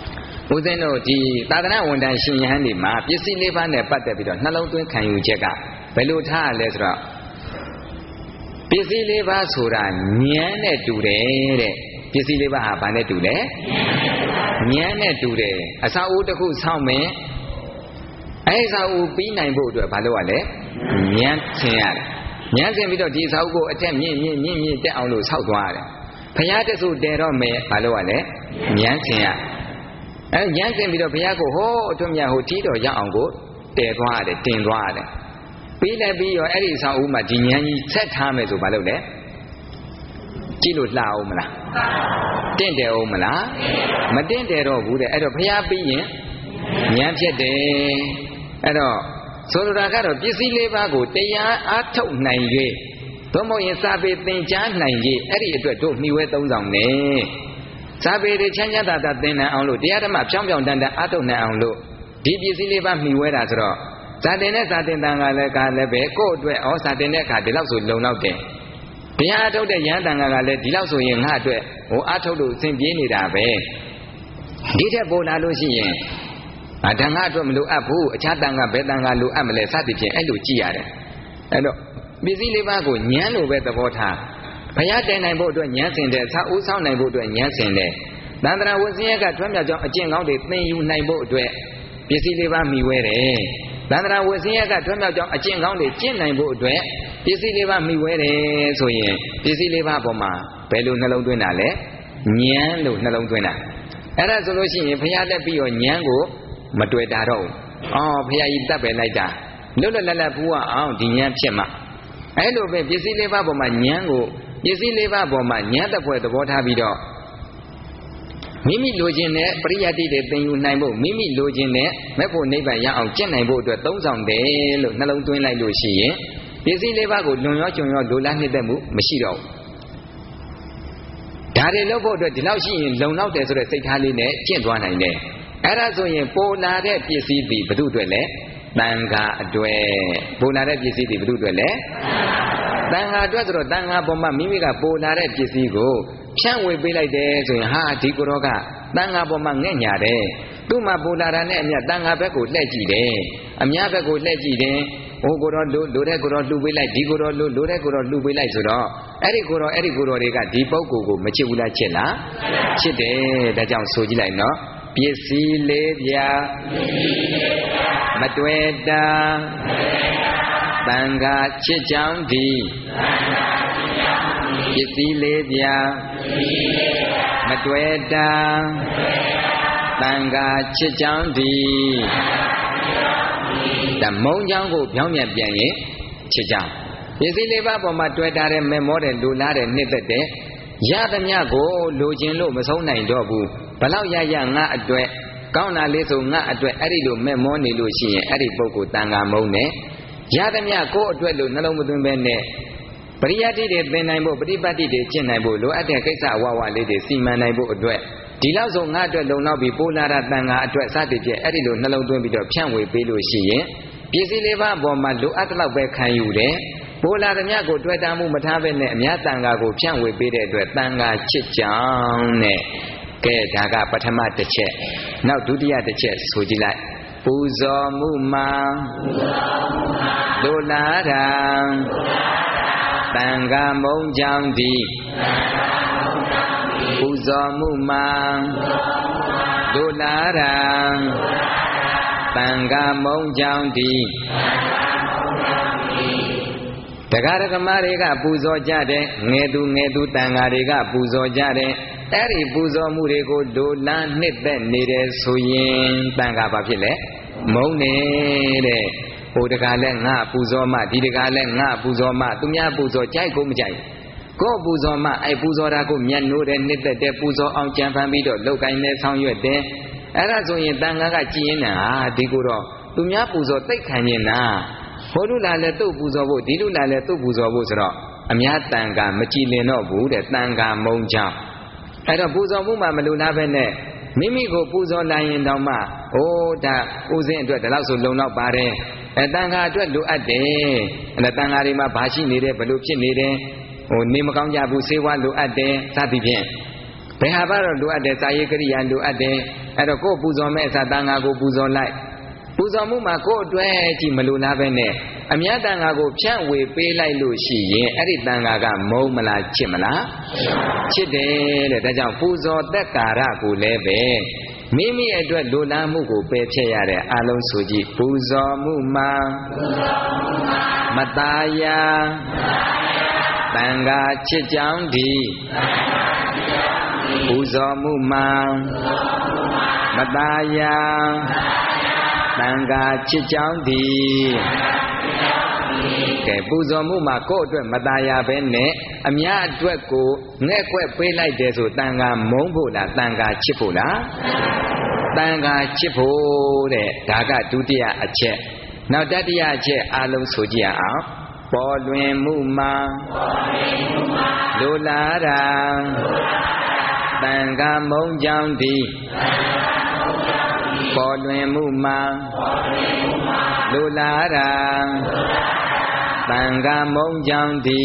ဦးဇင်းတို့ဒီသာသနာဝန်ထမ်းရှင်ယဟန်တွေမှာပစ္စည်းလေးပါးနဲ့ပတ်သက်ပြီးတော့နှလုံးသွင်းခံယူချက်ကဘယ်လိုထားရလဲဆိုတော့ပစ္စည်းလေးပါးဆိုတာဉာဏ်နဲ့တူတယ်တဲ့ပစ္စည်းလေးပါးဟာဘာနဲ့တူလဲဉာဏ်နဲ့တူတယ်အစာအိုးတစ်ခုဆောက်မယ်အဲ့စာအုပ်ပြီးနိုင်ဖို့အတွက်ဘာလုပ်ရလဲဉာဏ်သင်ရတယ်ဉာဏ်သင်ပြီးတော့ဒီစာအုပ်ကိုအထက်မြင့်မြင့်မြင့်မြင့်တက်အောင်လို့ဆောက်သွားရတယ်ဘုရားတဆုတဲတော့မယ်ဘာလုပ်ရလဲဉာဏ်သင်ရအဲဉာဏ်သင်ပြီးတော့ဘုရားကိုဟောအထွတ်မြတ်ဟိုထီးတော်ရအောင်ကိုတဲသွားရတယ်တင်သွားရတယ်ပြီးလည်းပြီးရောအဲ့ဒီစာအုပ်မှာဒီဉာဏ်ကြီးဆက်ထားမယ်ဆိုဘာလုပ်လဲကြည့်လို့လှအောင်မလားတင့်တယ်အောင်မလားမတင့်တယ်တော့ဘူးတဲ့အဲ့တော့ဘုရားပြီးရင်ဉာဏ်ဖြစ်တယ်အဲ့တော့ဆိုလိုတာကတော့ပစ္စည်းလေးပါးကိုတရားအားထုတ်နိုင်၍သို့မဟုတ်ရင်စာပေသင်ကြားနိုင်၍အဲ့ဒီအတွက်တို့နှီးဝဲသုံးဆောင်နေစာပေတွေချမ်းချမ်းသာသာသင်နိုင်အောင်လို့တရားဓမ္မဖြောင်းဖြောင်းတန်တန်အားထုတ်နိုင်အောင်လို့ဒီပစ္စည်းလေးပါးနှီးဝဲတာဆိုတော့ဇာတင်နဲ့ဇာတင်တန်ကလည်းကလည်းပဲကိုယ့်အတွက်ဩဇာတင်တဲ့အခါဒီလောက်ဆိုလုံလောက်တယ်ဘုရားထုတ်တဲ့ယဟန်တန်ကလည်းဒီလောက်ဆိုရင်ငါ့အတွက်ဟိုအားထုတ်လို့အစဉ်ပြေးနေတာပဲဒီထက်ပိုလာလို့ရှိရင်အတန်ခါအတွက်မလိုအပ်ဘူးအခြားတန်ခါဘယ်တန်ခါလိုအပ်မလဲစသဖြင့်အဲ့လိုကြည့်ရတယ်အဲ့တော့ပစ္စည်းလေးပါးကိုဉာဏ်လိုပဲသဘောထားဘုရားတည်နိုင်ဖို့အတွက်ဉာဏ်စင်တယ်သာဦးဆောင်နိုင်ဖို့အတွက်ဉာဏ်စင်တယ်သန္တရာဝဆင်းရဲကထွန်းမြောက်ကြောင်းအကျင့်ကောင်းတွေသင်ယူနိုင်ဖို့အတွက်ပစ္စည်းလေးပါးမိဝဲတယ်သန္တရာဝဆင်းရဲကထွန်းမြောက်ကြောင်းအကျင့်ကောင်းတွေကျင့်နိုင်ဖို့အတွက်ပစ္စည်းလေးပါးမိဝဲတယ်ဆိုရင်ပစ္စည်းလေးပါးပေါ်မှာဘယ်လိုနှလုံးသွင်းတာလဲဉာဏ်လို့နှလုံးသွင်းတာအဲ့ဒါဆိုလို့ရှိရင်ဘုရားလက်ပြီးတော့ဉာဏ်ကိုမတွေ့တာတော့အော်ဘုရားကြီးတတ်ပဲလိုက်တာလွတ်လွတ်လပ်လပ်ဘုရားအောင်ဒီဉာဏ်ဖြစ်မှာအဲ့လိုပဲပစ္စည်းလေးပါးပေါ်မှာဉာဏ်ကိုပစ္စည်းလေးပါးပေါ်မှာဉာဏ်တစ်ဖွဲ့သဘောထားပြီးတော့မိမိလိုချင်တဲ့ပရိယတ္တိတွေသင်ယူနိုင်ဖို့မိမိလိုချင်တဲ့မဲ့ဖို့နိဗ္ဗာန်ရအောင်ကျင့်နိုင်ဖို့အတွက်သုံးဆောင်တယ်လို့နှလုံးသွင်းလိုက်လို့ရှိရင်ပစ္စည်းလေးပါးကိုလွန်ရောကျွံရောလိုလားနှစ်သက်မှုမရှိတော့ဘူးဒါတွေလုပ်ဖို့အတွက်ဒီလောက်ရှိရင်လုံလောက်တယ်ဆိုတဲ့စိတ်ထားလေးနဲ့ကျင့်သွားနိုင်တယ်အဲ့ဒါဆိုရင်ပိုလာတဲ့ပစ္စည်းသည်ဘု து အတွက်လဲတန်ခါအတွက်ပိုလာတဲ့ပစ္စည်းသည်ဘု து အတွက်လဲတန်ခါအတွက်ဆိုတော့တန်ခါပေါ်မှာမိမိကပိုလာတဲ့ပစ္စည်းကိုဖြန့်ဝေပေးလိုက်တယ်ဆိုရင်ဟာဒီကိုတော့ကတန်ခါပေါ်မှာငဲ့ညာတယ်သူ့မှာပိုလာတာနဲ့အမြတ်တန်ခါဘက်ကိုလှည့်ကြည့်တယ်အများဘက်ကိုလှည့်ကြည့်တယ်ဟိုကိုတော့လိုလိုတဲ့ကိုတော့လှူပေးလိုက်ဒီကိုတော့လိုလိုတဲ့ကိုတော့လှူပေးလိုက်ဆိုတော့အဲ့ဒီကိုတော့အဲ့ဒီကိုတော့တွေကဒီပုဂ္ဂိုလ်ကိုမချစ်ဘူးလားချစ်လားချစ်တယ်ဒါကြောင့်ဆိုကြည့်လိုက်နော်ပစ္စည်းလေးပြမတွေ့တာတန်ခါချစ်ကြောင်းဒီပစ္စည်းလေးပြမတွေ့တာတန်ခါချစ်ကြောင်းဒီဒါမုံကြောင်းကိုပြောင်းပြန်ပြန်ရင်ချစ်ကြောင်းပစ္စည်းလေးပါးပေါ်မှာတွေ့တာတဲ့မဲမောတဲ့လူလားတဲ့နှစ်သက်တဲ့ရသမျှကိုလိုချင်လို့မဆုံးနိုင်တော့ဘူးဘလောက်ရရငါအတွက်ကောင်းတာလေးဆိုငါအတွက်အဲ့ဒီလိုမဲ့မောနေလို့ရှိရင်အဲ့ဒီပုဂ္ဂိုလ်တန်ခါမုံနဲ့ရသမျှကိုယ့်အတွက်လို့နှလုံးမသွင်းပဲနဲ့ပရိယတ္တိတွေသင်နိုင်ဖို့ပฏิပတ်တိတွေကျင့်နိုင်ဖို့လိုအပ်တဲ့ကိစ္စအဝဝလေးတွေစီမံနိုင်ဖို့အတွက်ဒီလောက်ဆိုငါအတွက်လုံလောက်ပြီးပိုလာတာတန်ခါအတွက်စသည်ဖြင့်အဲ့ဒီလိုနှလုံးသွင်းပြီးတော့ဖြန့်ဝေပေးလို့ရှိရင်ပစ္စည်းလေးပါးအပေါ်မှာလိုအပ်တဲ့လောက်ပဲခံယူတယ်ပိုလာသမျှကိုတွေ့တာမှုမထားပဲနဲ့အများတန်ခါကိုဖြန့်ဝေပေးတဲ့အတွက်တန်ခါချစ်ကြောင်းနဲ့ကဲဒါကပထမတစ်ချက်နောက်ဒုတိယတစ်ချက်ဆိုကြည့်လိုက်ပူဇော်မှုမှာလိုလားတာတန်ခါမုံကြောင်းသည်ပူဇော်မှုမှာလိုလားတာတန်ခါမုံကြောင်းသည်တရားဓမ္မတွေကပူဇော်ကြတယ်ငယ်သူငယ်သူတန်ဃာတွေကပူဇော်ကြတယ်အဲ့ဒီပူဇော်မှုတွေကိုဒိုလန်းနှစ်သက်နေတယ်ဆိုရင်တန်ဃာဘာဖြစ်လဲမုံနေတဲ့ဟိုတကားလဲငါပူဇော်မှဒီတကားလဲငါပူဇော်မှသူများပူဇော်ကြိုက်ကိုမကြိုက်ကိုပူဇော်မှအဲ့ပူဇော်တာကိုမျက်နှိုးတယ်နှစ်သက်တယ်ပူဇော်အောင်ကြံဖန်ပြီးတော့လောက်ကိုင်းနဲ့ဆောင်ရွက်တယ်အဲ့ဒါဆိုရင်တန်ဃာကကြည်ရင်ဟာဒီကိုတော့သူများပူဇော်သိတ်ခံနေတာဟိုလူလာလဲသူ့ပူဇော်ဖို့ဒီလူလာလဲသူ့ပူဇော်ဖို့ဆိုတော့အများတန်ခါမကြည်လင်တော့ဘူးတဲ့တန်ခါမုံကြောင်းအဲ့တော့ပူဇော်မှုမှမလူလားပဲနဲ့မိမိကိုပူဇော်လိုက်ရင်တောင်မှဟိုဒါဦးစင်းအတွက်ဒီလောက်ဆိုလုံတော့ပါတယ်အဲတန်ခါအတွက်လိုအပ်တယ်အဲ့တန်ခါတွေမှာဘာရှိနေတယ်ဘယ်လိုဖြစ်နေတယ်ဟိုနေမကောင်းကြဘူးဆေးဝါးလိုအပ်တယ်စသည်ဖြင့်ဘယ်ဟာပါတော့လိုအပ်တယ်စာရေးကရိယာလိုအပ်တယ်အဲ့တော့ကိုယ်ပူဇော်မဲ့အစားတန်ဃာကိုပူဇော်လိုက်ပူဇော်မှုမှာကိုယ်အတွက်ကြည့်မလိုလားပဲနဲ့အမြတ်တန်ဃာကိုဖြန့်ဝေပေးလိုက်လို့ရှိရင်အဲ့ဒီတန်ဃာကမုန်းမလားချစ်မလားချစ်တယ်တဲ့ဒါကြောင့်ပူဇော်သက်ကာရကိုလည်းပဲမိမိအတွက်လိုလားမှုကိုပယ်ဖြတ်ရတဲ့အလုံးဆိုကြည့်ပူဇော်မှုမှာမတားယာတန်ဃာချစ်ကြောင်းဒီပူဇော်မှုမှာမတားယာတန်ဃာချစ်ကြောင်းဒီကဲပူဇော်မှုမှာကိုယ့်အတွက်မတားယာပဲနဲ့အများအတွက်ကိုငဲ့ကွက်ပေးလိုက်တယ်ဆိုတန်ဃာမုန်းဖို့လားတန်ဃာချစ်ဖို့လားတန်ဃာချစ်ဖို့တဲ့ဒါကဒုတိယအချက်နောက်တတိယအချက်အလုံးဆိုကြည့်အောင်ပေါ်လွင်မှုမှာလိုလားတာတန်ဃာမုန်းကြောင်းဒီပေါ်လွင်မှုမှာလိုလားတာတန်ဃာမုန်းကြောင်းဒီ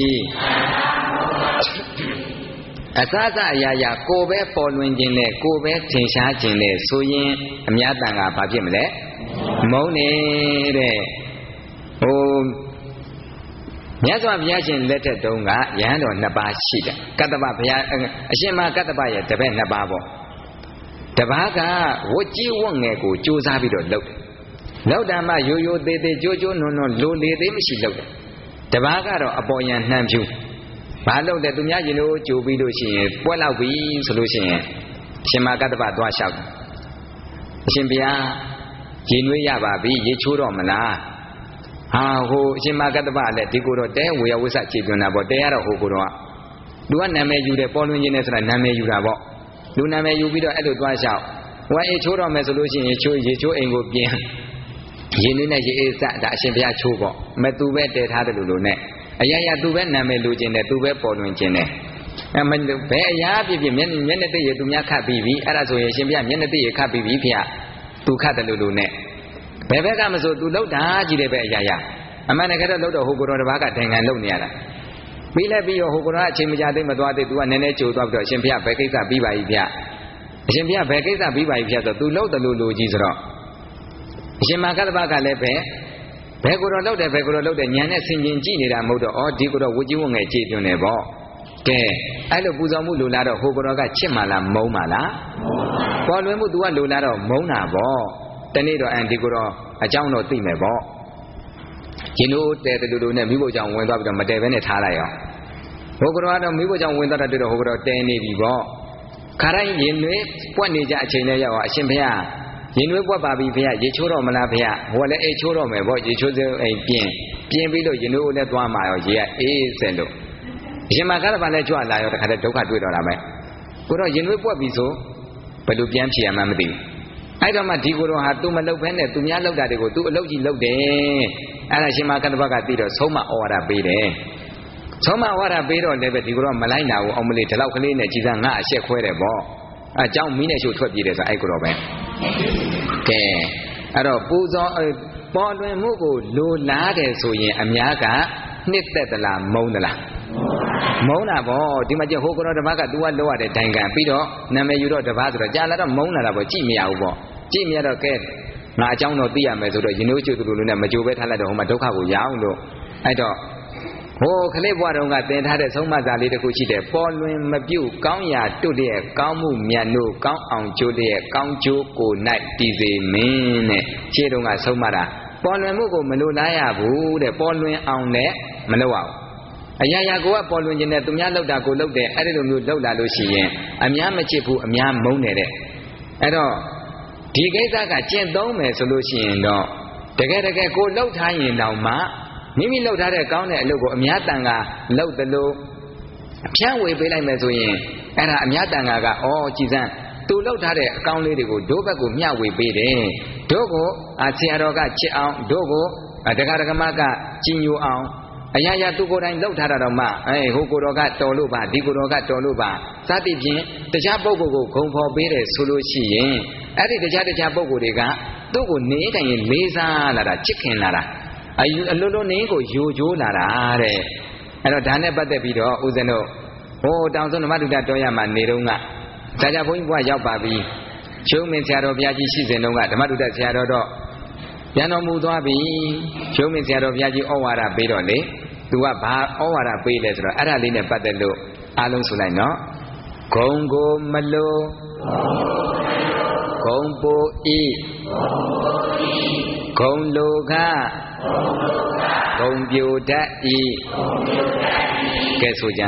အစစအရာရာကိုပဲပေါ်လွင်ခြင်းနဲ့ကိုပဲထင်ရှားခြင်းနဲ့ဆိုရင်အများတန်ဃာဘာဖြစ်မလဲမုန်းနေတဲ့ဟိုမြတ်စွာဘုရားရှင်လက်ထက်တုန်းကယဟန်တော်နှစ်ပါးရှိတယ်ကတ္တပဘုရားအရှင်မကတ္တပရဲ့တပည့်နှစ်ပါးပေါ့တပါးကဝတ်ကြီးဝတ်ငယ်ကိုကြိုးစားပြီးတော့လုပ်တယ်လုပ်တာမှရိုးရိုးသေးသေးကြိုးကြိုးနွန်းနွန်းလိုလေသေးမရှိလုပ်တယ်တပါးကတော့အပေါ်ယံနှမ်းဖြူဘာလုပ်တယ်သူများရင်လို့ကြိုးပြီးလို့ရှိရင်ပွဲလောက်ပြီဆိုလို့ရှိရင်အရှင်မကတ္တပသွားလျှောက်တယ်အရှင်ဘုရားရေနွေးရပါပြီရေချိုးတော့မလားဟာဟိုအရှင်မကတ္တပလည်းဒီကိုတော့တဲဝေယဝိဆခြေပြွန်တာပေါ့တဲရတော့ဟိုကိုတော့သူကနာမည်ယူတယ်ပေါ်လွင်ခြင်းနဲ့ဆိုတာနာမည်ယူတာပေါ့လူနာမည်ယူပြီးတော့အဲ့လိုသွားလျှောက်ဝိုင်းအေးချိုးတော့မယ်ဆိုလို့ရှိရင်ချိုးရေချိုးအိမ်ကိုပြင်ရေနွေးနဲ့ရေအေးစဒါအရှင်ဘုရားချိုးပေါ့မဲ့သူပဲတည်ထားတယ်လို့လို့နဲ့အရာရာသူပဲနာမည်လူခြင်းတယ်သူပဲပေါ်လွင်ခြင်းတယ်အဲမဘယ်အရာဖြစ်ဖြစ်မျက်မျက်နှာသိရသူများခတ်ပြီးပြီအဲ့ဒါဆိုရင်ရှင်ဘုရားမျက်နှာသိရခတ်ပြီးပြီဖေသူခတ်တယ်လို့လို့နဲ့ဘယ်ဘက်ကမဆိုသူလှုပ်တာကြီးတယ်ပဲအရာရာအမှန်တကယ်တော့လှုပ်တော့ဟိုကိုတော်တစ်ပါးကဒိုင်ငံလှုပ်နေရတာပြီးလဲပြီးရောဟိုကိုတော်ကအချိန်မကြာသေးမသွားသေးသူကနည်းနည်းကြိုသွားပြီးတော့အရှင်ဘုရားဘယ်ကိစ္စပြီးပါပြီဗျအရှင်ဘုရားဘယ်ကိစ္စပြီးပါပြီဗျဆိုတော့သူလှုပ်တယ်လို့လို့ကြီးဆိုတော့အရှင်မကတ္တပကလည်းပဲဘယ်ကိုတော်လှုပ်တယ်ဘယ်ကိုတော်လှုပ်တယ်ညံနဲ့ဆင်ကျင်ကြည့်နေတာမဟုတ်တော့ဩဒီကိုတော်ဝကြီးဝငယ်ကြည်တွင်တယ်ပေါ့ကဲအဲ့လိုပူဇော်မှုလိုလားတော့ဟိုကိုတော်ကချစ်မှလားမုန်းမှလားပေါ်လွင်မှု तू ကလိုလားတော့မုန်းတာပေါ့တနေ့တော့အန်ဒီကိုတော့အကြောင်းတော့သိမယ်ပေါ့ရင်တို့တဲတူတူနဲ့မိဖို့ကြောင့်ဝင်သွားပြီးတော့မတဲဘဲနဲ့ထားလိုက်အောင်ဟိုကတော့တော့မိဖို့ကြောင့်ဝင်သွားတဲ့တော့ဟိုကတော့တဲနေပြီပေါ့ခါတိုင်းရင်တွေပွက်နေကြအချိန်နဲ့ရောက်အောင်အရှင်ဘုရားရင်တွေပွက်ပါပြီဘုရားရေချိုးတော့မလားဘုရားဟိုကလည်းအေးချိုးတော့မယ်ပေါ့ရေချိုးစဲအိမ်ပြင်းပြင်းပြီးလို့ရင်တို့လည်းသွားမှာရောရေကအေးစဲလို့အရှင်မကတ္တပလည်းကြွလာရောတခါတည်းဒုက္ခတွေ့တော့တာပဲကိုတော့ရင်တွေပွက်ပြီဆိုဘယ်လိုပြန်ဖြေရမှမသိဘူးအဲ့တော့မှဒီကိုယ်တော်ဟာသူမလုပ်ဘဲနဲ့သူများလုပ်တာတွေကိုသူအလုပ်ကြီးလုပ်တယ်အဲ့ဒါရှင်မကတ္တပကသိတော့ဆုံးမဩဝါဒပေးတယ်ဆုံးမဩဝါဒပေးတော့လည်းပဲဒီကိုယ်တော်မလိုက်နာဘူးအောင်မလေးဒီလောက်ကလေးနဲ့ကြီးစားငါအရှက်ခွဲတယ်ပေါ့အเจ้าမီးနဲ့ရှို့ထွက်ပြေးတယ်ဆိုအဲ့ကိုယ်တော်ပဲကဲအဲ့တော့ပူဇော်ပေါ်လွင်မှုကိုလိုလားတယ်ဆိုရင်အများကနှစ်သက်သလားမုန်းသလားမုန်းတာပေါ့ဒီမှာကျဟိုကိုယ်တော်တပတ်က तू ကလောက်ရတဲ့ဒိုင်ကန်ပြီးတော့နာမည်ယူတော့တပတ်ဆိုတော့ကြာလာတော့မုန်းလာတာပေါ့ကြည့်မရဘူးပေါ့ကြည့်မရတော့ကဲငါအကြောင်းတော့သိရမယ်ဆိုတော့ရင်တို့ကျွတ်တူလို့နဲ့မကြိုပဲထားလိုက်တော့ဟိုမှာဒုက္ခကိုရအောင်လို့အဲ့တော့ဟိုခလေးဘွားတော်ကသင်ထားတဲ့ဆုံးမစာလေးတစ်ခုရှိတယ်ပေါ်လွင်မပြုတ်ကောင်းရာတွတ်တဲ့ကောင်းမှုမြတ်တို့ကောင်းအောင်ကျိုးတဲ့ကောင်းကျိုးကို၌တည်စေမင်းတဲ့ခြေတုံးကဆုံးမတာပေါ်လွင်မှုကိုမလိုလားရဘူးတဲ့ပေါ်လွင်အောင်နဲ့မလုပ်ရဘူးအရာရာကိုကပေါ်လွင်ခြင်းနဲ့သူများလှုပ်တာကိုလှုပ်တယ်အဲ့ဒီလိုမျိုးလှုပ်လာလို့ရှိရင်အများမချစ်ဘူးအများမုန်းတယ်တဲ့အဲ့တော့ဒီကိစ္စကကျင့်သုံးမယ်ဆိုလို့ရှိရင်တော့တကယ်တကယ်ကိုလှုပ်ထားရင်တောင်မှမိမိလှုပ်ထားတဲ့ကောင်းတဲ့အလုပ်ကိုအများတန်ကလှုပ်တယ်လို့ဖြန့်ဝေပေးလိုက်မယ်ဆိုရင်အဲ့ဒါအများတန်ကကဩကြည်စမ်းသူလှုပ်ထားတဲ့အကောင်းလေးတွေကိုဒုဘက်ကိုမျှဝေပေးတယ်ဒုကိုအဆရာတော်ကချစ်အောင်ဒုကိုတက္ကရာကမကကြီးညိုအောင်အရာရာသူကိုယ်တိုင်လှုပ်ထားတာတော့မှအဲဟိုကိုယ်တော်ကတော်လို့ပါဒီကိုယ်တော်ကတော်လို့ပါစသဖြင့်တရားပုဂ္ဂိုလ်ကိုဂုံဖော်ပေးတယ်ဆိုလို့ရှိရင်အဲ့ဒီတရားတရားပုဂ္ဂိုလ်တွေကသူ့ကိုနေတိုင်းရင်လေးစားလာတာချစ်ခင်လာတာအယူအလိုလိုနေကိုယိုကျိုးလာတာတဲ့အဲ့တော့ဒါနဲ့ပတ်သက်ပြီးတော့ဦးဇင်းတို့ဟိုတောင်စွန်းဓမ္မတုဒ္ဒတော်ရမှာနေတော့ကဒါကြဘုန်းကြီးဘုရားရောက်ပါပြီရှုံးမင်းဆရာတော်ဘုရားကြီးရှိစဉ်တုန်းကဓမ္မတုဒ္ဒဆရာတော်တော့ပြန်တော်မူသွားပြီရှုံးမင်းဆရာတော်ဘုရားကြီးဩဝါဒပေးတော့လေသူကဘာဩဝါဒပေးလဲဆိုတော့အဲ့ဒါလေးနဲ့ပတ်သက်လို့အားလုံးဆိုလိုက်နော်ဂုံကိုမလို့ဂုံပူဤဂုံလိုကဂုံပြိုတတ်ဤကဲဆိုကြ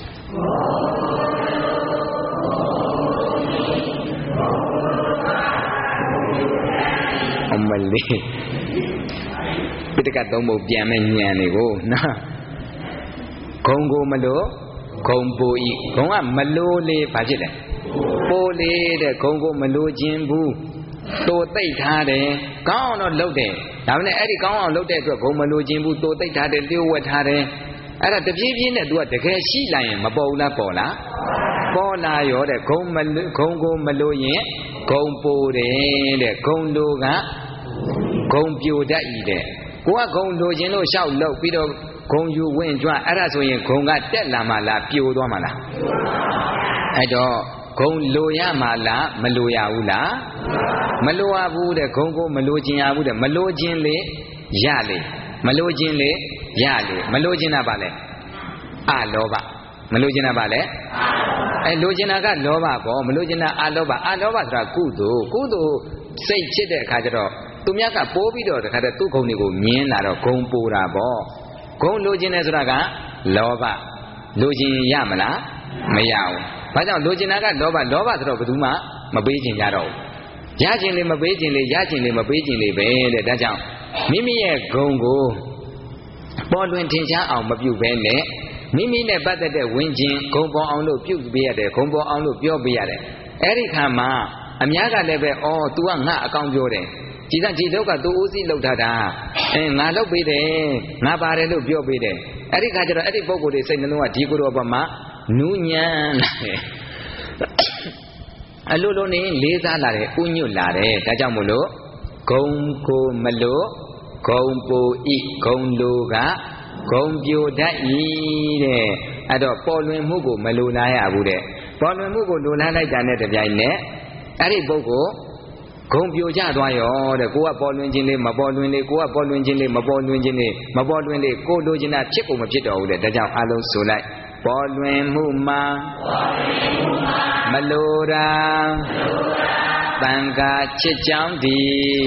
အမလေးပိဋကသုံးပုံပြန်မဲ့ညံနေကိုနော်ဂုံကိုမလို့ဂုံပူဤဂုံကမလို့လေဘာဖြစ်လဲပိုးလေတဲ့ဂုံကိုမလို့ခြင်းဘူးတိုသိပ်ထားတယ်ကောင်းအောင်တော့လုပ်တယ်ဒါပေမဲ့အဲ့ဒီကောင်းအောင်လုပ်တဲ့အတွက်ဂုံမလို့ခြင်းဘူးတိုသိပ်ထားတယ်လျှို့ဝှက်ထားတယ်အဲ့ဒါတပြေးပြေးနဲ့ तू ကတကယ်ရှိလိုက်ရင်မပေါ်ဘူးလားပေါ်လားပေါ်လာရောတဲ့ဂုံမဂုံကိုမလို့ရင်ဂုံပိုးတယ်တဲ့ဂုံလိုကဂုံပြိုတတ်ဤတဲ့ကိုကဂုံလိုခြင်းလို့ရှောက်လုပ်ပြီးတော့ဂုံယူဝင်ကြွအဲ့ဒါဆိုရင်ဂုံကတက်လာမှလားပြိုသွားမှလားအဲ့တော့ဂုံလိုရမှလားမလိုရဘူးလားမလိုရဘူးတဲ့ဂုံကိုမလိုခြင်းရဘူးတဲ့မလိုခြင်းလေရလေမလိုခြင်းလေရလေမလိုခြင်းတာပါလေအလောဘမလိုခြင်းတာပါလေအဲလိုခြင်းတာကလောဘပေါ့မလိုခြင်းတာအလောဘအလောဘဆိုတာကုသိုလ်ကုသိုလ်စိတ်ဖြစ်တဲ့အခါကျတော့သူများကပိုးပြီးတော့တခါတည်းသူ့ဂုံတွေကိုမြင်လာတော့ဂုံပိုးတာပေါ့ဂုံလိုခြင်းတယ်ဆိုတာကလောဘလိုခြင်းရမလားမရဘူးဘာကြောင့်လိုချင်တာကလောဘလောဘဆိုတော့ဘယ်သူမှမပေးချင်ကြတော့ဘူးရချင်လေမပေးချင်လေရချင်လေမပေးချင်လေပဲတဲ့ဒါကြောင့်မိမိရဲ့ဂုဏ်ကိုပေါ်လွင်ထင်ရှားအောင်မပြုဘဲနဲ့မိမိနဲ့ပတ်သက်တဲ့ဝิญဉ်ဂုဏ်ပေါ်အောင်လို့ပြုပေးရတယ်ဂုဏ်ပေါ်အောင်လို့ပြောပေးရတယ်အဲ့ဒီခါမှာအများကလည်းပဲအော် तू ကငါအကောင်ပြောတယ်ကြည်စံကြည်တော့က तू ဦးစီးလောက်ထားတာအဲငါလောက်ပေးတယ်ငါပါတယ်လို့ပြောပေးတယ်အဲ့ဒီခါကျတော့အဲ့ဒီပုံကိုယ်တွေစိတ်နှလုံးကဒီကိုယ်တော်ဘမှာနူးညံ့လာတယ်အလိုလိုနေလေးစားလာတယ်ဥညွတ်လာတယ်ဒါကြောင့်မို့လို့ဂုံကိုမလို့ဂုံပူဤဂုံလိုကဂုံပြိုတတ်ဤတဲ့အဲ့တော့ပေါ်လွင်မှုကိုမလိုလားရဘူးတဲ့ပေါ်လွင်မှုကိုလိုလားလိုက်တာနဲ့တပြိုင်နက်အဲ့ဒီပုဂ္ဂိုလ်ဂုံပြိုကျသွားရောတဲ့ကိုကပေါ်လွင်ခြင်းလေးမပေါ်လွင်လေးကိုကပေါ်လွင်ခြင်းလေးမပေါ်လွင်ခြင်းလေးမပေါ်လွင်လေးကိုလိုချင်တာဖြစ်ကုန်မဖြစ်တော့ဘူးတဲ့ဒါကြောင့်အလုံးဆိုလိုက်ပေါ်လွင်မှုမှာမလိုတာတန်ခါချစ်ကြောင်းဒီ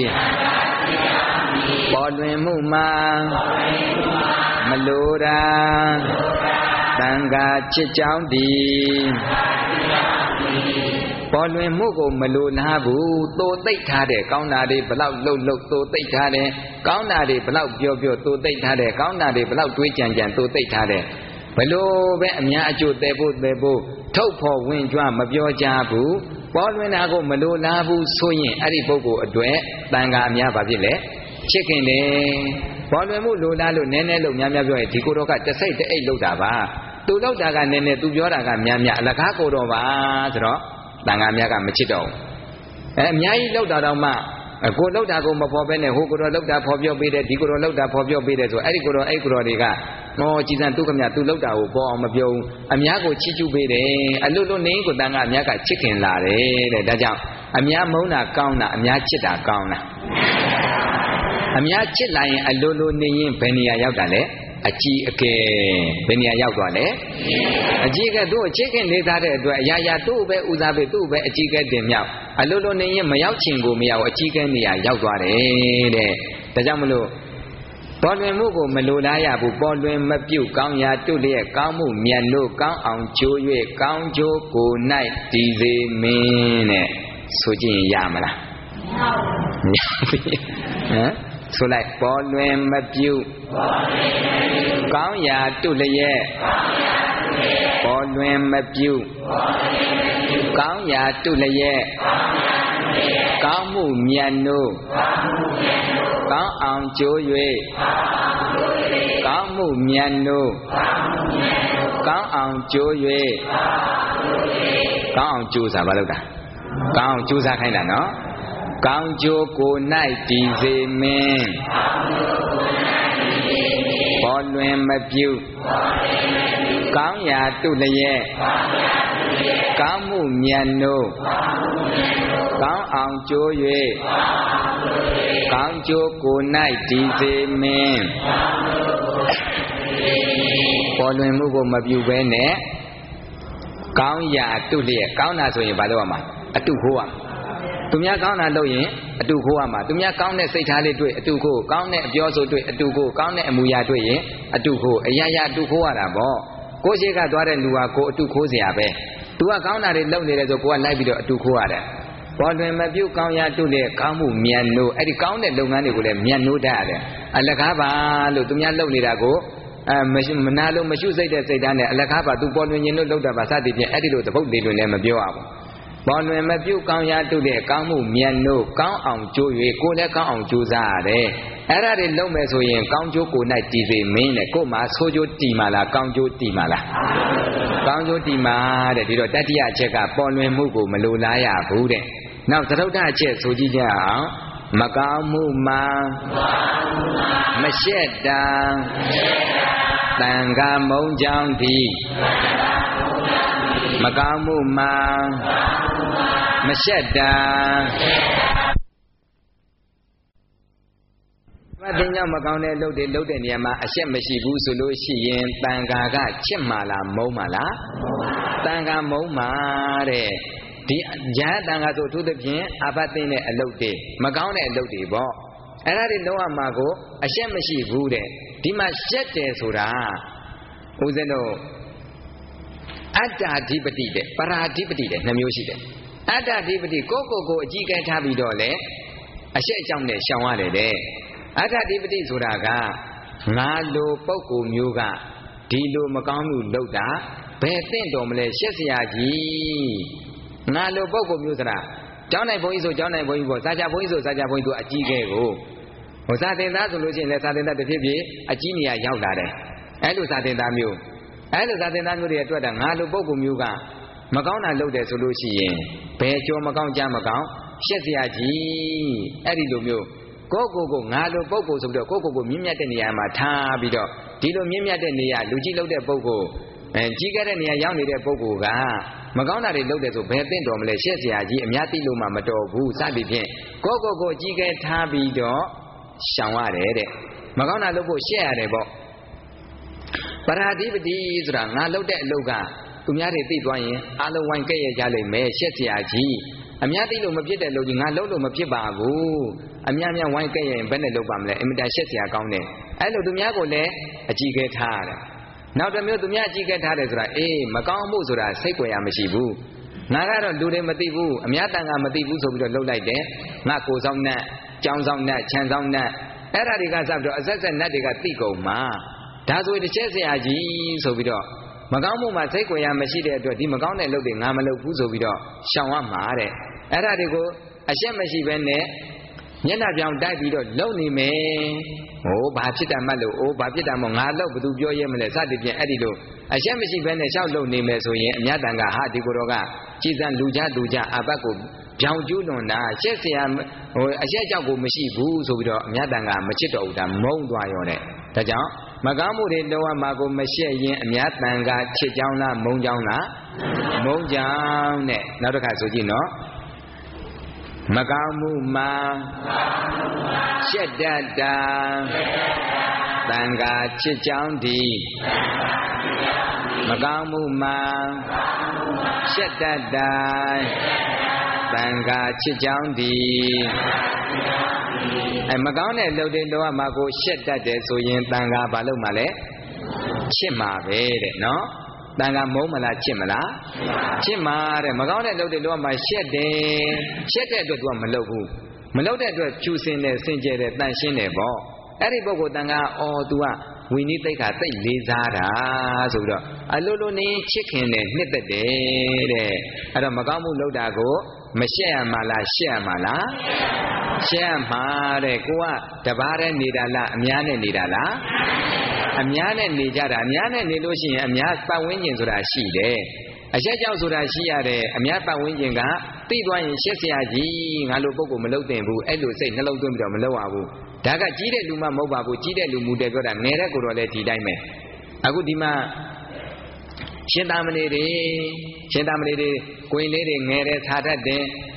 ပေါ်လွင်မှုမှာမလိုတာတန်ခါချစ်ကြောင်းဒီပေါ်လွင်မှုကိုမလိုလားဘူးသို့သိပ်ထားတယ်ကောင်းတာတွေဘလောက်လှုပ်လှုပ်သို့သိပ်ထားတယ်ကောင်းတာတွေဘလောက်ပြောပြောသို့သိပ်ထားတယ်ကောင်းတာတွေဘလောက်တွေးကြံကြံသို့သိပ်ထားတယ်ဘလို့ပဲအများအကျိုးသေးဖို့သေးဖို့ထုတ်ဖို့ဝင်ကြွမပြောကြဘူးပေါ်လွင်တာကိုမလိုလားဘူးဆိုရင်အဲ့ဒီပုဂ္ဂိုလ်အတွက်တန်ခါအများပါဖြစ်လေချစ်ခင်တယ်ပေါ်လွင်မှုလိုလားလို့နည်းနည်းလို့များများပြောရင်ဒီကိုယ်တော်ကတစိတ်တအိတ်လောက်တာပါသူလောက်တာကနည်းနည်းသူပြောတာကများများအလကားကိုတော်ပါဆိုတော့တန်ခါများကမချစ်တော့ဘူးအဲအများကြီးလောက်တာတော့မှကိုလောက်တာကိုမဖော်ပဲနဲ့ဟိုကိုတော်လောက်တာဖော်ပြောပေးတယ်ဒီကိုတော်လောက်တာဖော်ပြောပေးတယ်ဆိုအဲ့ဒီကိုတော်အဲ့ကိုတော်တွေကဟောကြည်စံသူခမသူလောက်တာကိုပေါ်အောင်မပြောဘူးအများကိုချီးကျူးပေးတယ်အလွတ်လွတ်နေကိုတန်ခါအများကချစ်ခင်လာတယ်တဲ့ဒါကြောင့်အများမုန်းတာကောင်းတာအများချစ်တာကောင်းတာအများချစ်လိုက်ရင်အလွတ်လွတ်နေရင်ဘယ်နေရာရောက်တာလဲအကြီးအကဲဘယ်နေရာရောက်သွားလဲအကြီးကဲသူ့ချစ်ခင်နေသားတဲ့အတွက်အရာရာသူ့ပဲဦးစားပေးသူ့ပဲအကြီးကဲတင်မြောက်အလိုလိုနေရင်မရောက်ချင်ကိုမရဘူးအကြီးကဲနေရာရောက်သွားတယ်တဲ့ဒါကြောင့်မလို့ပေါ်လွင်မှုကိုမလိုလားရဘူးပေါ်လွင်မပြုတ်ကောင်းရာတုလျက်ကောင်းမှုမြတ်လို့ကောင်းအောင်ကြိုး၍ကောင်းကြိုးကို၌တည်စေမင်းတဲ့ဆိုကြည့်ရင်ရမလားမရဘူးဟမ်ဆိုလိုက်ပေါ်လွင်မပြုတ်ကောင်းရာတုလျက်ပေါ်လွင်မပြုတ်ကောင်းရာတုလျက်ကောင်းမှုမြတ်လို့ကောင်းအောင်ကြိုး၍ကောင်းမှုမြတ်လို့ကောင်းအောင်ကြိုး၍ကောင်းအောင်ကြိုးစားပါလို့တာကောင်းအောင်ကြိုးစားခိုင်းတာနော်ကောင်းကျိုးကို၌တည်စေမင်းပေါ်လွင်မပြုတ်ကောင်းရာတုလျက်ကောင်းမှုမြတ်လို့ကောင်းအောင်ကြိုး၍ကောင်းကျိုးကို၌တည်စေမင်းပေါ်လွင်မှုကိုမပြုဘဲနဲ့ကောင်းရာအတုလျက်ကောင်းတာဆိုရင်ဘာလို့ရမှာအတုခိုးရမှာသူများကောင်းတာလုပ်ရင်အတုခိုးရမှာသူများကောင်းတဲ့စိတ်ထားလေးတွေ့အတုခိုးကောင်းတဲ့အပြောဆိုတွေ့အတုခိုးကောင်းတဲ့အမူအရာတွေ့ရင်အတုခိုးအရာရာအတုခိုးရတာပေါ့ကိုယ်ရှိကသွားတဲ့လူဟာကိုယ်အတုခိုးเสียပဲသူကကောင်းတာတွေလုပ်နေတယ်ဆိုကိုယ်ကလိုက်ပြီးတော့အတုခိုးရတယ်ပေါ်တွင်မပြုတ်ကောင်းရတုလေကောင်းမှုမြန်နိုးအဲ့ဒီကောင်းတဲ့လုပ်ငန်းတွေကိုလည်းမြန်နိုးတတ်ရတယ်အလကားပါလို့သူများလုပ်နေတာကိုအဲမနာလို့မရှုစိတ်တဲ့စိတ်ဓာတ်နဲ့အလကားပါသူပေါ်တွင်ရင်လို့လုပ်တာပါစသည်ဖြင့်အဲ့ဒီလိုသဘုတ်တွေတွင်လည်းမပြောရဘူးပေါ်တွင်မပြုတ်ကောင်းရတုလေကောင်းမှုမြန်နိုးကောင်းအောင်ကြိုး၍ကိုယ်လည်းကောင်းအောင်ကြိုးစားရတယ်အဲ့ဒါတွေလုပ်မယ်ဆိုရင်ကောင်းကျိုးကိုယ်၌တည်စေမင်းနဲ့ကိုယ်မှာဆိုးကျိုးတည်မှာလားကောင်းကျိုးတည်မှာလားကောင်းကျိုးတည်မှာတဲ့ဒီတော့တတိယအချက်ကပေါ်လွင်မှုကိုမလိုလားရဘူးတဲ့နောက်သရုပ်ထအချက်ဆိုကြည့်ကြအောင်မကောင်းမှုမှမရှက်တာတန်ခါမုံကြောင့်ဒီမကောင်းမှုမှမရှက်တာမတင်ကြောင့်မကောင်းတဲ့လုပ်တွေလုပ်တဲ့နေရာမှာအရှက်မရှိဘူးဆိုလို့ရှိရင်တန်ခါကချစ်မှလားမုံမှလားတန်ခါမုံမှတဲ့ဒီญาတန်ခါဆိုအထူးသဖြင့်အဘသိတဲ့အလုပ်တွေမကောင်းတဲ့အလုပ်တွေပေါ့အဲ့ဒါတွေလုံးဝမှာကိုအရှက်မရှိဘူးတဲ့ဒီမှာရှက်တယ်ဆိုတာဦးဇင်းတို့အတ္တဓိပတိတဲ့ပရာဓိပတိတဲ့နှမျိုးရှိတယ်အတ္တဓိပတိကိုကိုကိုအကြီးကဲထားပြီးတော့လေအရှက်အကြောင်းနဲ့ရှောင်ရတယ်တဲ့အတ္တဓိပတိဆိုတာကငါလိုပုဂ္ဂိုလ်မျိုးကဒီလိုမကောင်းမှုလုပ်တာဘယ်သင့်တော်မလဲရှက်စရာကြီးငါလိုပုဂ္ဂိုလ်မျိုးဆိုတာကျောင်းနိုင်ဘုန်းကြီးဆိုကျောင်းနိုင်ဘုန်းကြီးပေါ့စာချဘုန်းကြီးဆိုစာချဘုန်းကြီးသူအကြီးကဲကိုဟိုစာသင်သားဆိုလို့ရှိရင်လည်းစာသင်သားတစ်ဖြစ်ဖြစ်အကြီးနေရာရောက်လာတယ်အဲ့လိုစာသင်သားမျိုးအဲ့လိုစာသင်သားမျိုးတွေအတွက်တာငါလိုပုဂ္ဂိုလ်မျိုးကမကောင်းတာလုပ်တယ်ဆိုလို့ရှိရင်ဘယ်ကြောမကောင်းကြမကောင်းရှက်စရာကြီးအဲ့ဒီလိုမျိုးကိုယ့်ကိုယ်ကိုငါလိုပုဂ္ဂိုလ်ဆိုပြီးတော့ကိုယ့်ကိုယ်ကိုမြင့်မြတ်တဲ့နေရာမှာထားပြီးတော့ဒီလိုမြင့်မြတ်တဲ့နေရာလူကြီးလုပ်တဲ့ပုဂ္ဂိုလ်အဲကြီးခဲ့တဲ့နေရာရောက်နေတဲ့ပုဂ္ဂိုလ်ကမကောင်းတာတွေလုပ်တယ်ဆိုဘယ်သင့်တော်မလဲရှက်စရာကြီးအများသိလို့မှမတော်ဘူးစသည်ဖြင့်ကိုယ့်ကိုယ်ကိုကြီးခဲ့ထားပြီးတော့ရှောင်ရတယ်တဲ့မကောင်းတာလုပ်ဖို့ရှက်ရတယ်ပေါ့ပရာဓိပတိဆိုတာငါလုပ်တဲ့အလုပ်ကသူများတွေသိသွားရင်အလုံးဝိုင်းကဲ့ရဲ့ကြလိမ့်မယ်ရှက်စရာကြီးအများသိလို့မဖြစ်တဲ့လုပ်ကြီးငါလုပ်လို့မဖြစ်ပါဘူးအများများဝိုင်းကဲ့ရဲ့ဘယ်နဲ့လုပ်ပါမလဲအင်မတန်ရှက်စရာကောင်းတယ်အဲ့လိုသူများကိုလည်းအကြီးကဲထားရတယ်နောက်တစ်မျိုးသူများအကြီးကဲထားတယ်ဆိုတာအေးမကောင်းမှုဆိုတာစိတ်ွယ်ရမရှိဘူးငါကတော့လူတွေမသိဘူးအများတန်ကမသိဘူးဆိုပြီးတော့လှုပ်လိုက်တယ်ငါကိုဆောင်နဲ့ကြောင်းဆောင်နဲ့ခြံဆောင်နဲ့အဲ့ဒါတွေကစပြီးတော့အဆက်ဆက်နတ်တွေကသိကုန်မှာဒါဆိုရင်တစ်ချက်ဆရာကြီးဆိုပြီးတော့မကောင်းမှုမှာစိတ်ွယ်ရမရှိတဲ့အတွက်ဒီမကောင်းတဲ့လုပ်တွေငါမလုပ်ဘူးဆိုပြီးတော့ရှောင်ရမှာတဲ့အဲ့ဒါတွေကိုအရှက်မရှိဘဲနဲ့မျက်နှာပြောင်တိုက်ပြီးတော့လုံနေမယ်ဟိုဘာဖြစ်တာမှတ်လို့အိုးဘာဖြစ်တာမို့ငါလို့ဘသူပြောရဲမလဲစသည်ဖြင့်အဲ့ဒီလိုအရှက်မရှိဘဲနဲ့ရှောက်လုံနေမယ်ဆိုရင်အမြတ်တန်ကဟာဒီကိုယ်တော်ကကြည်စံလူကြလူကြအဘတ်ကိုပြောင်ကျူးလွန်တာရှက်เสียဟိုအရှက်ကြောက်ကိုမရှိဘူးဆိုပြီးတော့အမြတ်တန်ကမချစ်တော့ဘူးဒါမုန်းသွားရောတဲ့ဒါကြောင့်မကောင်းမှုတွေလုံးဝမှာကိုမရှက်ရင်အမြတ်တန်ကချစ်ကြောင်းလားမုန်းကြောင်းလားမုန်းကြောင်းတဲ့နောက်တစ်ခါဆိုကြည့်နော်မကောင်းမှုမှာရှက်တတ်တာတန်ခါချစ်ကြောင်းဒီမကောင်းမှုမှာရှက်တတ်တာတန်ခါချစ်ကြောင်းဒီအဲမကောင်းတဲ့လုပ်တဲ့တော့မှာကိုရှက်တတ်တယ်ဆိုရင်တန်ခါဘာလုပ်မှာလဲချစ်မှာပဲတဲ့နော်တန်ခါမုန်းမလားချစ်မလားချစ်မှာတဲ့မကောင်းတဲ့လုပ်တဲ့တော့မှရှက်တယ်ရှက်တဲ့အတွက်သူကမလုပ်ဘူးမလုပ်တဲ့အတွက်ဖြူစင်တယ်စင်ကြယ်တယ်တန်ရှင်းတယ်ပေါ့အဲ့ဒီပုဂ္ဂိုလ်တန်ခါအော် तू ကဝိနည်းသိက္ခာသိလေးစားတာဆိုပြီးတော့အလိုလိုနေချစ်ခင်တယ်နှစ်သက်တယ်တဲ့အဲ့တော့မကောင်းမှုလုပ်တာကိုမရှက်ရမှာလားရှက်ရမှာလားရှက်ရမှာတဲ့ကိုကတပါးတည်းနေတာလားအများနဲ့နေတာလားအများနဲ့နေကြတာအများနဲ့နေလို့ရှိရင်အများပတ်ဝန်းကျင်ဆိုတာရှိတယ်အရှက်ကြောင့်ဆိုတာရှိရတယ်အများပတ်ဝန်းကျင်ကသိသွားရင်ရှက်စရာကြီးငါလိုပုဂ္ဂိုလ်မလုပ်သင့်ဘူးအဲ့လိုစိတ်နှလုံးသွင်းပြီးတော့မလုပ်ရဘူးဒါကကြီးတဲ့လူမှမဟုတ်ပါဘူးကြီးတဲ့လူမူတယ်ပြောတာငယ်တဲ့ကိုယ်တော်လည်းဒီတိုင်းပဲအခုဒီမှာရှင်သာမဏေတွေရှင်သာမဏေတွေကိုရင်လေးတွေငယ်တဲ့သာတတ်တယ်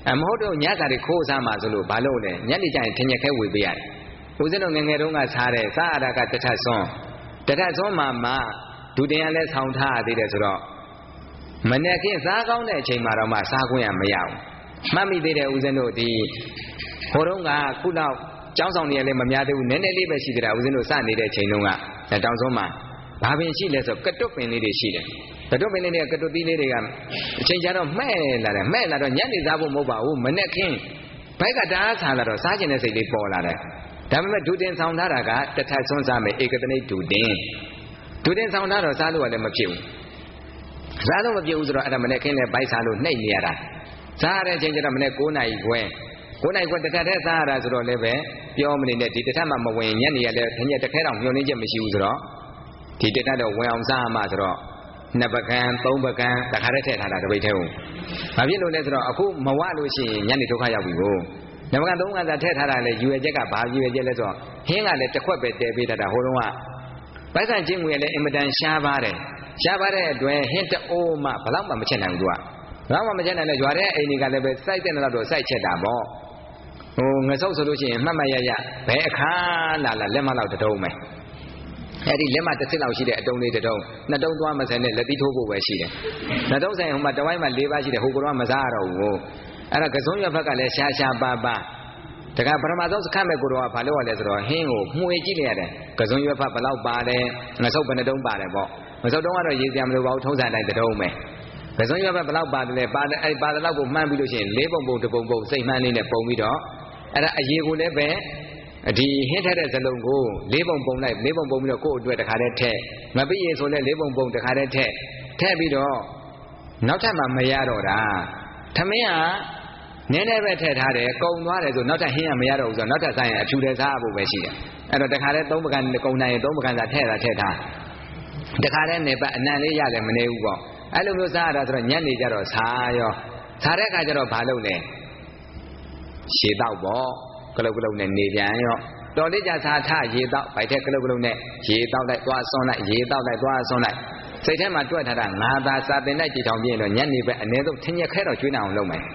အမဟုတ်တော့ညစာတွေခိုးစားမှာဆိုလို့ဘာလို့လဲညနေကျရင်ထင်ရခဲဝေပေးရတယ်ဦးဇင်းတို့ငငယ်တုန်းကစားတယ်စားရတာကတထဆွန်းတထဆွန်းမှာမှဒုတင်ရလဲဆောင်းထားရသေးတယ်ဆိုတော့မနေ့ကစားကောင်းတဲ့အချိန်မှာတော့မှစားခွင့်ရမရဘူးမှတ်မိသေးတယ်ဦးဇင်းတို့ဒီဟိုတုန်းကခုနောက်ကျောင်းဆောင်တွေလည်းမများသေးဘူးနည်းနည်းလေးပဲရှိသေးတာဦးဇင်းတို့စနေတဲ့ချိန်တုန်းကတောင်စွန်းမှာဘာပင်ရှိလဲဆိုကတွတ်ပင်လေးတွေရှိတယ်ကတွတ်ပင်လေးတွေကကတွတ်သီးလေးတွေကအချိန်ကြာတော့မှဲ့လာတယ်မှဲ့လာတော့ညနေစားဖို့မဟုတ်ပါဘူးမနေ့ကဘိုက်ကတအားဆာလာတော့စားကျင်တဲ့စိတ်လေးပေါ်လာတယ်ဒါပေမဲ့ဒုတင်ဆောင်ထားတာကတထဆွန်းစားမယ်ဧကတနိဒုတင်ဒုတင်ဆောင်ထားတော့စားလို့ကလည်းမဖြစ်ဘူးစားလို့မဖြစ်ဘူးဆိုတော့အဲ့ဒါမနေ့ကင်းလည်းဘိုက်စားလို့နှိပ်နေရတာစားရတဲ့အချိန်ကျတော့မနေ့9နာရီခွဲ9နာရီခွဲတထတဲ့စားရတာဆိုတော့လည်းပဲပြောမနေနဲ့ဒီတထမှမဝင်ညနေရလည်းခင်းရက်တစ်ခဲတောင်မျောနှင်းချက်မရှိဘူးဆိုတော့ဒီတထတော့ဝင်အောင်စားမှဆိုတော့နှစ်ပကံသုံးပကံတခါတည်းထည့်ထားတာတပိတ်ထဲကိုဘာဖြစ်လို့လဲဆိုတော့အခုမဝလို့ရှိရင်ညနေဒုက္ခရောက်ပြီကိုနှစ်ပကံသုံးပကံသာထည့်ထားတာလေယူရချက်ကဘာယူရချက်လဲဆိုတော့ဟင်းကလည်းတစ်ခွက်ပဲတည်ပေးတတ်တာဟိုတုန်းကပိုက်ဆံချင်းငွေလည်းအင်မတန်ရှားပါတယ်ရှားပါတဲ့အတွက်ဟင်းတအိုးမှဘယ်တော့မှမချက်နိုင်ဘူးသူကဘယ်တော့မှမချက်နိုင်လဲရွာတဲ့အိမ်တွေကလည်းပဲစိုက်တဲ့လောက်တော့စိုက်ချက်တာပေါ့ဟိုငဆုပ်ဆိုလို့ရှိရင်မှတ်မှတ်ရရဘယ်အခါလာလာလက်မလောက်တုံးမယ်အဲ့ဒီလက်မတစ်စစ်လောက်ရှိတဲ့အတုံးလေးတုံးနှစ်တုံးသွားမစဲနဲ့လက်သီးထိုးဖို့ပဲရှိတယ်နှစ်တုံးဆိုင်ဟိုမှာတဝိုင်းမှာ၄ပါးရှိတယ်ဟိုကတော့မစားရတော့ဘူးအဲ့ဒါကစုံရွက်ဘက်ကလည်းရှားရှားပါပါတကပထမဆုံးစခတ်မဲ့ကိုတော့ဘာလို့ရလဲဆိုတော့ဟင်းကိုမှုေကြည့်လိုက်ရတယ်ကစုံရွက်ဘက်ဘယ်လောက်ပါတယ်ငဆုပ်ဘယ်နှတုံးပါတယ်ပေါ့ငဆုပ်တုံးကတော့ရေးစရာမလိုပါဘူးထုံးစံတိုင်းတုံးမယ်ကစုံရွက်ဘက်ဘယ်လောက်ပါတယ်လဲပါတယ်အဲ့ပါတယ်လောက်ကိုမှန်းပြီးလို့ရှိရင်လေးပုံပုံတစ်ပုံပုံစိတ်မှန်းလေးနဲ့ပုံပြီးတော့အဲ့ဒါအရေးကိုလည်းပဲဒီဟင်းထက်တဲ့ဇလုံးကိုလေးပုံပုံလိုက်လေးပုံပုံပြီးတော့ကိုယ့်အတွက်တခါတည်းထည့်မပြီးရင်ဆိုလဲလေးပုံပုံတခါတည်းထည့်ထည့်ပြီးတော့နောက်ထပ်မှမရတော့တာသမင်းကနည်းနည်းပဲထည့်ထားတယ်ကုံသွားတယ်ဆိုနောက်ထပ်ဟင်းကမရတော့ဘူးဆိုတော့နောက်ထပ်ဆိုင်ရင်အဖြူတယ်စားဖို့ပဲရှိတယ်အဲ့တော့တခါတည်းသုံးပကံကုံနိုင်ရင်သုံးပကံသာထည့်တာထည့်ထားတခါတည်းနေပတ်အနံလေးရတယ်မနေဘူးပေါ့အဲ့လိုမျိုးစားရတာဆိုတော့ညနေကျတော့စားရောစားတဲ့အခါကျတော့ဘာလုပ်လဲရှည်တော့ပေါ့ကလုတ်ကလုတ်နဲ့နေပြန်ရောတော်လေးကြစားထရေတော့ဗိုက်ထက်ကလုတ်ကလုတ်နဲ့ရေတော့လိုက်သွားဆွန်းလိုက်ရေတော့လိုက်သွားဆွန်းလိုက်စိတ်ထဲမှာတွက်ထားတာငါသာစာပင်လိုက်ကြည်ထောင်ပြရင်တော့ညနေပဲအနည်းဆုံးထင်းရက်ခဲတော့ကျွေးနေအောင်လုပ်မယ်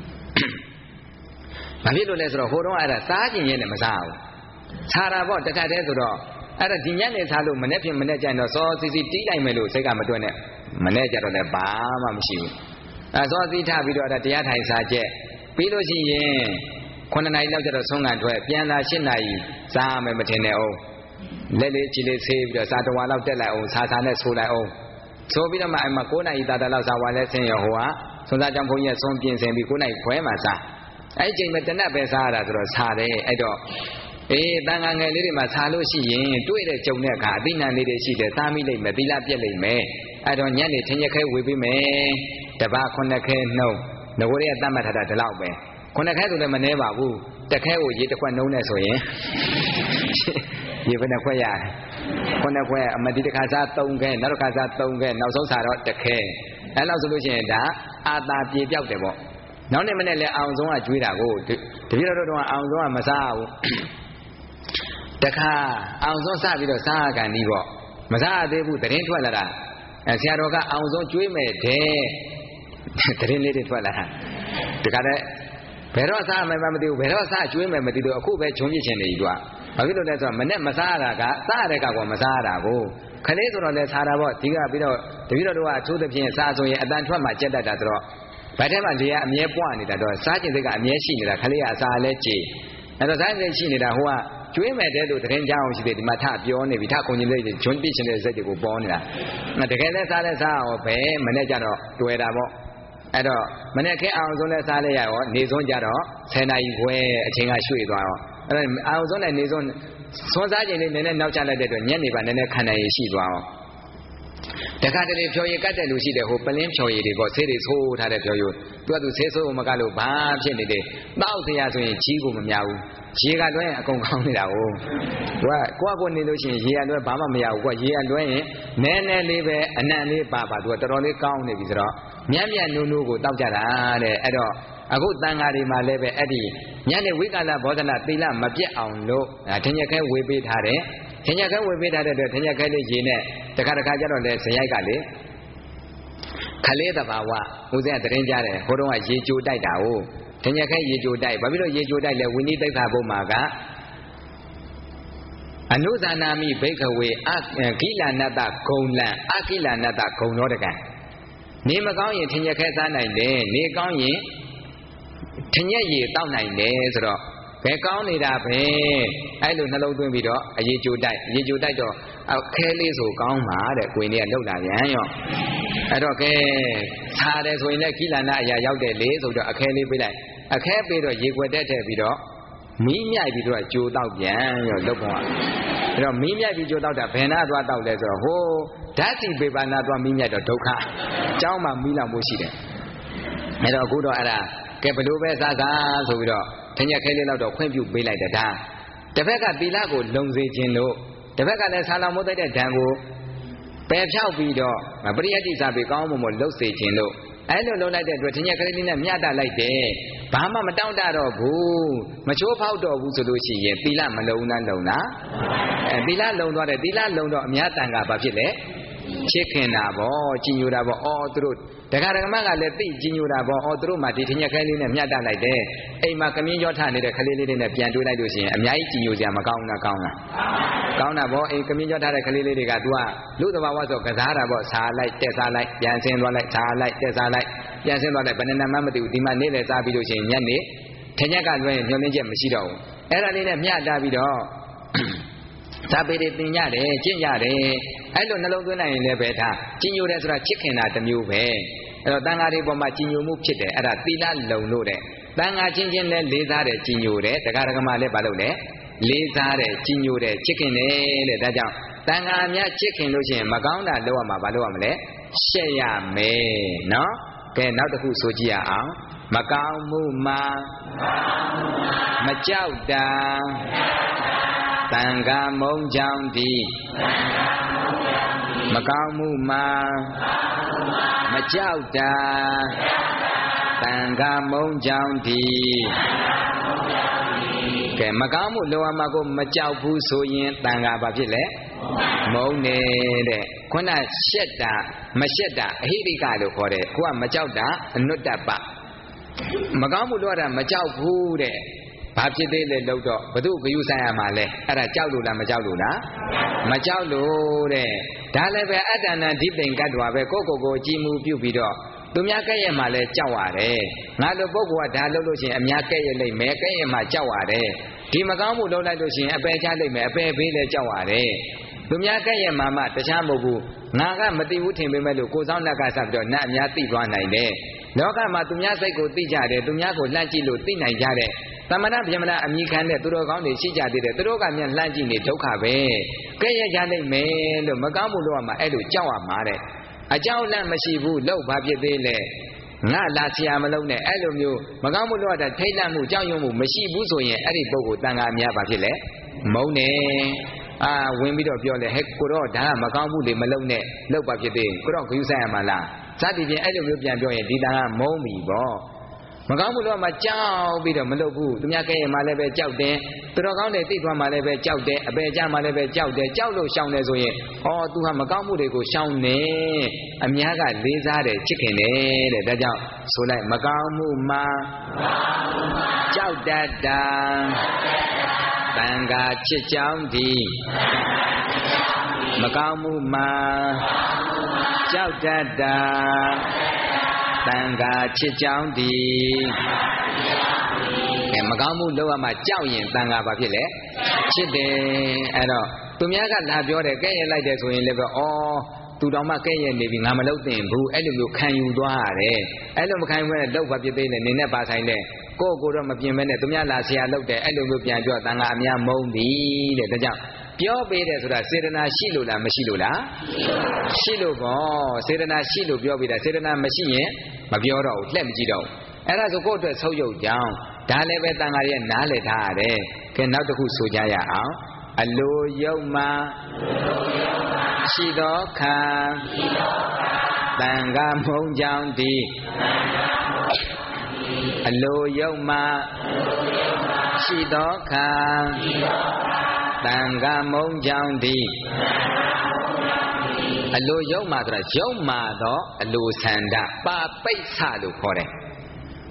ဘာဖြစ်လို့လဲဆိုတော့ဟိုတုန်းကအဲ့ဒါစားကျင်ရဲနဲ့မစားဘူးစားတာပေါ့တခါတည်းဆိုတော့အဲ့ဒါဒီညနေစားလို့မနေ့ပြင်မနေ့ကျရင်တော့စောစီစီတီးလိုက်မယ်လို့စိတ်ကမတွက်နဲ့မနေ့ကျတော့လည်းဘာမှမရှိဘူးအဲစောစီးထပြီးတော့တရားထိုင်စားချက်ပြီးလို့ရှိရင်ခုနှစ်နာရီလောက်ကျတော့ဆုံးခံထွက်ပြန်လာ၈နာရီစားမယ်မထင်နဲ့အောင်လက်လေးချီလေးဆေးပြီးတော့စားတော်ဝါလောက်တက်လိုက်အောင်စားစားနဲ့ဆိုလိုက်အောင်ဆိုပြီးတော့မှအမှ၉နာရီတာတာလောက်စားဝါလဲဆင်းရဟိုကဆွမ်းစားကြောင့်ဘုန်းကြီးကဆွမ်းပြင်ဆင်ပြီး၉နာရီခွဲမှစားအဲ့ဒီချိန်မှာတနက်ပဲစားရတာဆိုတော့စားတယ်အဲ့တော့အေးတန်ခါငယ်လေးတွေမှာစားလို့ရှိရင်တွေ့တဲ့ကြုံတဲ့အခါအသိဉာဏ်လေးတွေရှိတယ်စားမိလိမ့်မယ်သီလပြက်လိမ့်မယ်အဲ့တော့ညနေထင်းရက်ခဲဝေပေးမယ်တပတ်ခုနှစ်ခဲနှုံးငကိုတွေကတတ်မှတ်ထားတာဒီလောက်ပဲခုနှစ်ခဲဆိုလည်းမနှဲပါဘူးတစ်ခဲကိုရေတစ်ခွက်နှုံးနေဆိုရင်ရေဘယ်နှခွက်ရခုနှစ်ခွက်အမဒီတစ်ခါစားသုံးခဲနောက်တစ်ခါစားသုံးခဲနောက်ဆုံးစားတော့တစ်ခဲအဲ့လောက်ဆိုလို့ရှိရင်ဒါအာသာပြေပြောက်တယ်ပေါ့နောက်နေ့မနေ့လဲအောင်ဆုံးကကျွေးတာကိုတပည့်တော်တို့ကအောင်ဆုံးကမစားဘူးတခါအောင်ဆုံးစပြီးတော့စားကန်ဒီပေါ့မစားသေးဘူးသတင်းထွက်လာတာအဲဆရာတော်ကအောင်ဆုံးကျွေးမယ်တဲ့သတင်းလေးတွေထွက်လာတာတခါတည်းဘယ်တော့စားမယ်မသိဘူးဘယ်တော့စားကျွေးမယ်မသိဘူးအခုပဲဂျုံပြစ်ချင်နေပြီသူကဘာဖြစ်လို့လဲဆိုတော့မနဲ့မစားရတာကစားရတဲ့ကောမစားရတာကိုခလေးဆိုတော့လဲစားတာပေါ့ဒီကပြီးတော့တပည့်တော်တို့ကအထူးသဖြင့်စားဆိုရင်အတန်ထွက်မှကြက်တတ်တာဆိုတော့ဗတ်ထဲမှာလေကအမြဲပွားနေတာတော့စားကျင်စိတ်ကအမြဲရှိနေတာခလေးကအစာလဲကြည်အဲ့တော့စားကျင်စိတ်ရှိနေတာဟိုကကျွေးမယ်တဲ့လို့တရင်ကြောင်းရှိသေးဒီမှာထပြောနေပြီထခုန်ကျင်စိတ်ဂျွန်းပြစ်ချင်တဲ့စိတ်တွေကိုပေါ်နေတာတကယ်လဲစားလဲစားရောဘယ်မနဲ့ကြတော့တွေ့တာပေါ့အဲ့တော့မနေ့ကအောင်ဆုံးနဲ့စားလိုက်ရရောနေဆုံးကြတော့ဆယ်နာရီခွဲအချိန်ကရွှေ့သွားရောအဲ့တော့အောင်ဆုံးနဲ့နေဆုံးဆွမ်းစားချိန်လေးနည်းနည်းနောက်ကျလိုက်တဲ့အတွက်ညနေပါနည်းနည်းခံနိုင်ရရှိသွားရောတခါတလေဖြော်ရည်ကတ်တဲ့လူရှိတယ်ဟိုပလင်းဖြော်ရည်တွေပေါ့ဆေးတွေဆိုးထားတဲ့ဖြော်ရည်သူကသူဆေးဆိုးမကလို့ဘာဖြစ်နေတယ်တောက်เสียဆိုရင်ကြီးကိုမများဘူးရေကလွှဲရင်အကုန်ကောင်းနေတာကိုသူကကိုယ့်ကိုနေလို့ရှိရင်ရေကလွှဲဘာမှမရဘူးကွာရေကလွှဲရင်နည်းနည်းလေးပဲအနံ့လေးပါပါသူကတော်တော်လေးကောင်းနေပြီဆိုတော့မြတ်မြတ်နုံနုံကိုတောက်ကြတာတဲ့အဲ့တော့အခုတန်ဃာတွေမှာလည်းပဲအဲ့ဒီညနေဝိကလဘောဓနာသီလမပြတ်အောင်လို့ထင်ရခဲဝေပေးထားတယ်ထင်ရခဲဝေပေးထားတဲ့အတွက်ထင်ရခဲလေးရေနဲ့တခါတခါကျတော့လေဇရိုက်ကလေခလေးတဘာဝဦးဇင်းကတရင်ကြတယ်ဟိုတုန်းကရေကြိုတိုက်တာကိုထင်ရခဲရေကြိုတိုက်ဘာဖြစ်လို့ရေကြိုတိုက်လဲဝိနည်းတိတ်္ခာဘုံမှာကအနုဇာနာမိဘိက္ခဝေအခိလနတ္တဂုံလံအခိလနတ္တဂုံတော်တကံနေမကောင်းရင်ထင်ရခဲစားနိုင်တယ်နေကောင်းရင်ထင်ရရေတောက်နိုင်တယ်ဆိုတော့ဘယ်ကောင်းနေတာပဲအဲ့လိုနှလုံးသွင်းပြီးတော့အရေကြိုတိုက်အရေကြိုတိုက်တော့အခဲလေးဆိုကောင်းပါတဲ့ကိုယ်နေကလှုပ်လာပြန်ရောအဲ့တော့ကဲစားတယ်ဆိုရင်လည်းကိလနာအရာရောက်တယ်လေဆိုတော့အခဲလေးပေးလိုက်အခဲပေးတော့ရေခွက်တက်ထည့်ပြီးတော့မီးမြိုက်ပြီးတော့ကြိုတောက်ပြန်ရောလှုပ်ပေါ်အဲ့တော့မီးမြိုက်ပြီးကြိုတောက်တာဘယ်နာသွားတောက်လဲဆိုတော့ဟိုဓာတ်စီပေပါနာသွားမီးမြိုက်တော့ဒုက္ခเจ้าမှာမီးလောင်မှုရှိတယ်အဲ့တော့အခုတော့အဲ့ဒါကဲဘလို့ပဲစားစားဆိုပြီးတော့ထင်ရခဲလေးတော့ခွင့်ပြုပေးလိုက်တယ်ဒါတစ်ဖက်ကသီလကိုလုံစေခြင်းလို့တစ်ဖက်ကလည်းဆာလောင်မိုးတဲ့ဓာတ်ကိုပယ်ဖြောက်ပြီးတော့ပရိယတ္တိစာပေကောင်းမှုမို့လှုပ်စေခြင်းလို့အဲ့လိုလှုပ်လိုက်တဲ့အတွက်ထင်ရခဲလေးနဲ့မျှတလိုက်တယ်ဘာမှမတောင့်တတော့ဘူးမချိုးဖောက်တော့ဘူးဆိုလို့ရှိရင်သီလမလုံလားလုံလားအဲသီလလုံသွားတယ်သီလလုံတော့အများတန်ခါဘာဖြစ်လဲချစ်ခင်တာဗောကြည်ညိုတာဗောအော်သူတို့ဒကာဒကမကလည်းသိကြည်ညိုတာဗောအော်သူတို့မှဒီထင်ရခဲလေးနဲ့မျှတလိုက်တယ်အိမ်မှာကမြင်းကြောထနေတဲ့ခလေးလေးတွေနဲ့ပြန်တွေးလိုက်လို့ရှိရင်အများကြီးကြည်ညိုစရာမကောင်းလားကောင်းလားကောင်းတာဗောအိမ်ကမြင်းကြောထတဲ့ခလေးလေးတွေက तू ကလူသဘာဝဆိုကစားတာဗောစားလိုက်တက်စားလိုက်ပြန်ဆင်းသွားလိုက်စားလိုက်တက်စားလိုက်ပြန်ဆင်းသွားလိုက်ဘယ်နဲ့မှမသိဘူးဒီမှာနေလေစားပြီးလို့ရှိရင်ညနေထင်ရကလွှဲရင်ညှို့နှင်းချက်မရှိတော့ဘူးအဲ့ဒါလေးနဲ့မျှတပြီးတော့သာပေတွေသင်ရတယ်ကျင့်ရတယ်အဲ့လိုနှလုံးသွင်းနိုင်ရင်လည်းပဲဒါကျင့်ညိုတယ်ဆိုတာချစ်ခင်တာတစ်မျိုးပဲအဲ့တော့တန်ဃာတွေပေါ်မှာကျင့်ညိုမှုဖြစ်တယ်အဲ့ဒါသီလလုံလို့တဲ့တန်ဃာချင်းချင်းလည်းလေးစားတယ်ကျင့်ညိုတယ်တက္ကရာကမလည်းမလုပ်လဲလေးစားတယ်ကျင့်ညိုတယ်ချစ်ခင်တယ်တဲ့ဒါကြောင့်တန်ဃာများချစ်ခင်လို့ရှိရင်မကောင်းတာလုပ်ရမှာမလုပ်ရမလဲရှက်ရမယ်နော်ကဲနောက်တစ်ခုဆိုကြည့်ရအောင်မကောင်းမှုမှာမကြောက်တာတန်ခါမုံကြောင့်ဒီမကောင်းမှုမှာမကြောက်တာတန်ခါမုံကြောင့်ဒီကဲမကောင်းမှုလောကမှာကိုမကြောက်ဘူးဆိုရင်တန်ခါဘာဖြစ်လဲမုံနေတဲ့ခုနရှက်တာမရှက်တာအဟိရိကလို့ခေါ်တယ်ကိုကမကြောက်တာအနုတ္တပမကောင်းမှုလောကမကြောက်ဘူးတဲ့ဘာဖြစ်သေးလဲလို့တော့ဘု து ဂယုဆိုင်ရမှာလဲအဲ့ဒါကြောက်လို့လားမကြောက်လို့လားမကြောက်လို့တဲ့ဒါလည်းပဲအတ္တနာဓိပင်ကတ်တော်ပဲကိုယ့်ကိုယ်ကိုကြည်မှုပြုပြီးတော့သူများကဲ့ရဲ့မှာလဲကြောက်ရတယ်ငါတို့ပုဂ္ဂိုလ်ကဒါလုပ်လို့ရှိရင်အများကဲ့ရဲ့လိမ့်မယ်ကဲ့ရဲ့မှာကြောက်ရတယ်ဒီမကောင်းမှုလုပ်လိုက်လို့ရှိရင်အပယ်ချလိမ့်မယ်အပယ်ဘေးလဲကြောက်ရတယ်သူများကဲ့ရဲ့မှာမှတခြားမဟုတ်ဘူးငါကမသိဘူးထင်ပေမဲ့လို့ကိုယ်ဆောင်လက်ကစပြီးတော့နတ်အများသိသွားနိုင်တယ်လောကမှာသူများစိတ်ကိုသိကြတယ်သူများကိုလှမ်းကြည့်လို့သိနိုင်ကြတဲ့သမဏဗျမနာအမိခံတဲ့သူတော်ကောင်းတွေရှိကြသေးတယ်သူတို့ကမြန်လှမ်းကြည့်နေဒုက္ခပဲကဲ့ရဲ့ကြလိမ့်မယ်လို့မကောင်းမှုလို့ကမှအဲ့လိုကြောက်ရမှာတဲ့အကြောက်လန့်မရှိဘူးလို့ဘာဖြစ်သေးလဲငါလာဆရာမလုံးနဲ့အဲ့လိုမျိုးမကောင်းမှုလို့ကထိတ်လန့်မှုကြောက်ရွံ့မှုမရှိဘူးဆိုရင်အဲ့ဒီပုဂ္ဂိုလ်တန်ခါများဘာဖြစ်လဲမုန်းနေအာဝင်ပြီးတော့ပြောလေဟဲ့ကိုတော့ဒါကမကောင်းမှုတွေမလုံးနဲ့လောက်ပါဖြစ်သေးကိုတော့ဂယုဆိုင်ရမှာလားစသည်ဖြင့်အဲ့လိုမျိုးပြန်ပြောရင်ဒီတန်ခါမုန်းပြီပေါ့မကောင်းမှုလို့မှကြောက်ပြီးတော့မလုပ်ဘူးသူများကဲရင်မှလည်းပဲကြောက်တယ်သူတော်ကောင်းတွေသိသွားမှလည်းပဲကြောက်တယ်အပေကြမှလည်းပဲကြောက်တယ်ကြောက်လို့ရှောင်တယ်ဆိုရင်ဩသူဟာမကောင်းမှုတွေကိုရှောင်နေအများကလေးစားတယ်ချစ်ခင်တယ်တဲ့ဒါကြောင့်ဆိုလိုက်မကောင်းမှုမှာကြောက်တတ်တာတန်ခါချစ်ကြောင်းဒီမကောင်းမှုမှာကြောက်တတ်တာတန်ခါချစ်ကြောင်းဒီကဲမကောင်းမှုလောက်ရမှကြောက်ရင်တန်ခါဘာဖြစ်လဲချစ်တယ်အဲ့တော့သူများကလာပြောတယ်ကဲ့ရဲ့လိုက်တယ်ဆိုရင်လည်းပဲဩသူတော်မှကဲ့ရဲ့နေပြီငါမလုပ်သင့်ဘူးအဲ့လိုမျိုးခံယူသွားရတယ်အဲ့လိုမခံယူဘဲနဲ့လောက်ဘာဖြစ်သေးလဲနေနဲ့ပါဆိုင်တဲ့ကိုယ့်ကိုယ်တော့မပြင်ဘဲနဲ့သူများလာဆရာလုပ်တယ်အဲ့လိုမျိုးပြန်ပြောတန်ခါအများမုန်းပြီတဲ့ဒါကြောင့်ပြောပေးတယ်ဆိုတာစေတနာရှိလို့လားမရှိလို့လားရှိလို့ပေါ့စေတနာရှိလို့ပြောပေးတာစေတနာမရှိရင်မပြောတော့ဘူးလှည့်မကြည့်တော့ဘူးအဲ့ဒါဆိုကိုယ့်အတွက်ဆုပ်ယုပ်ကြောင်းဒါလည်းပဲတန်ခါရဲ့နားလည်ထားရတယ်ကဲနောက်တစ်ခုဆိုကြရအောင်အလိုယုံမှာရှိသောခံတန်ခါမုံကြောင်းဒီအလိုယုံမှာရှိသောခံတန်ခါမုံကြောင်းဒီအလိုယုံမှာဆိုတာယုံမှာတော့အလိုဆန္ဒပါပိဋ္ဌလို့ခေါ်တယ်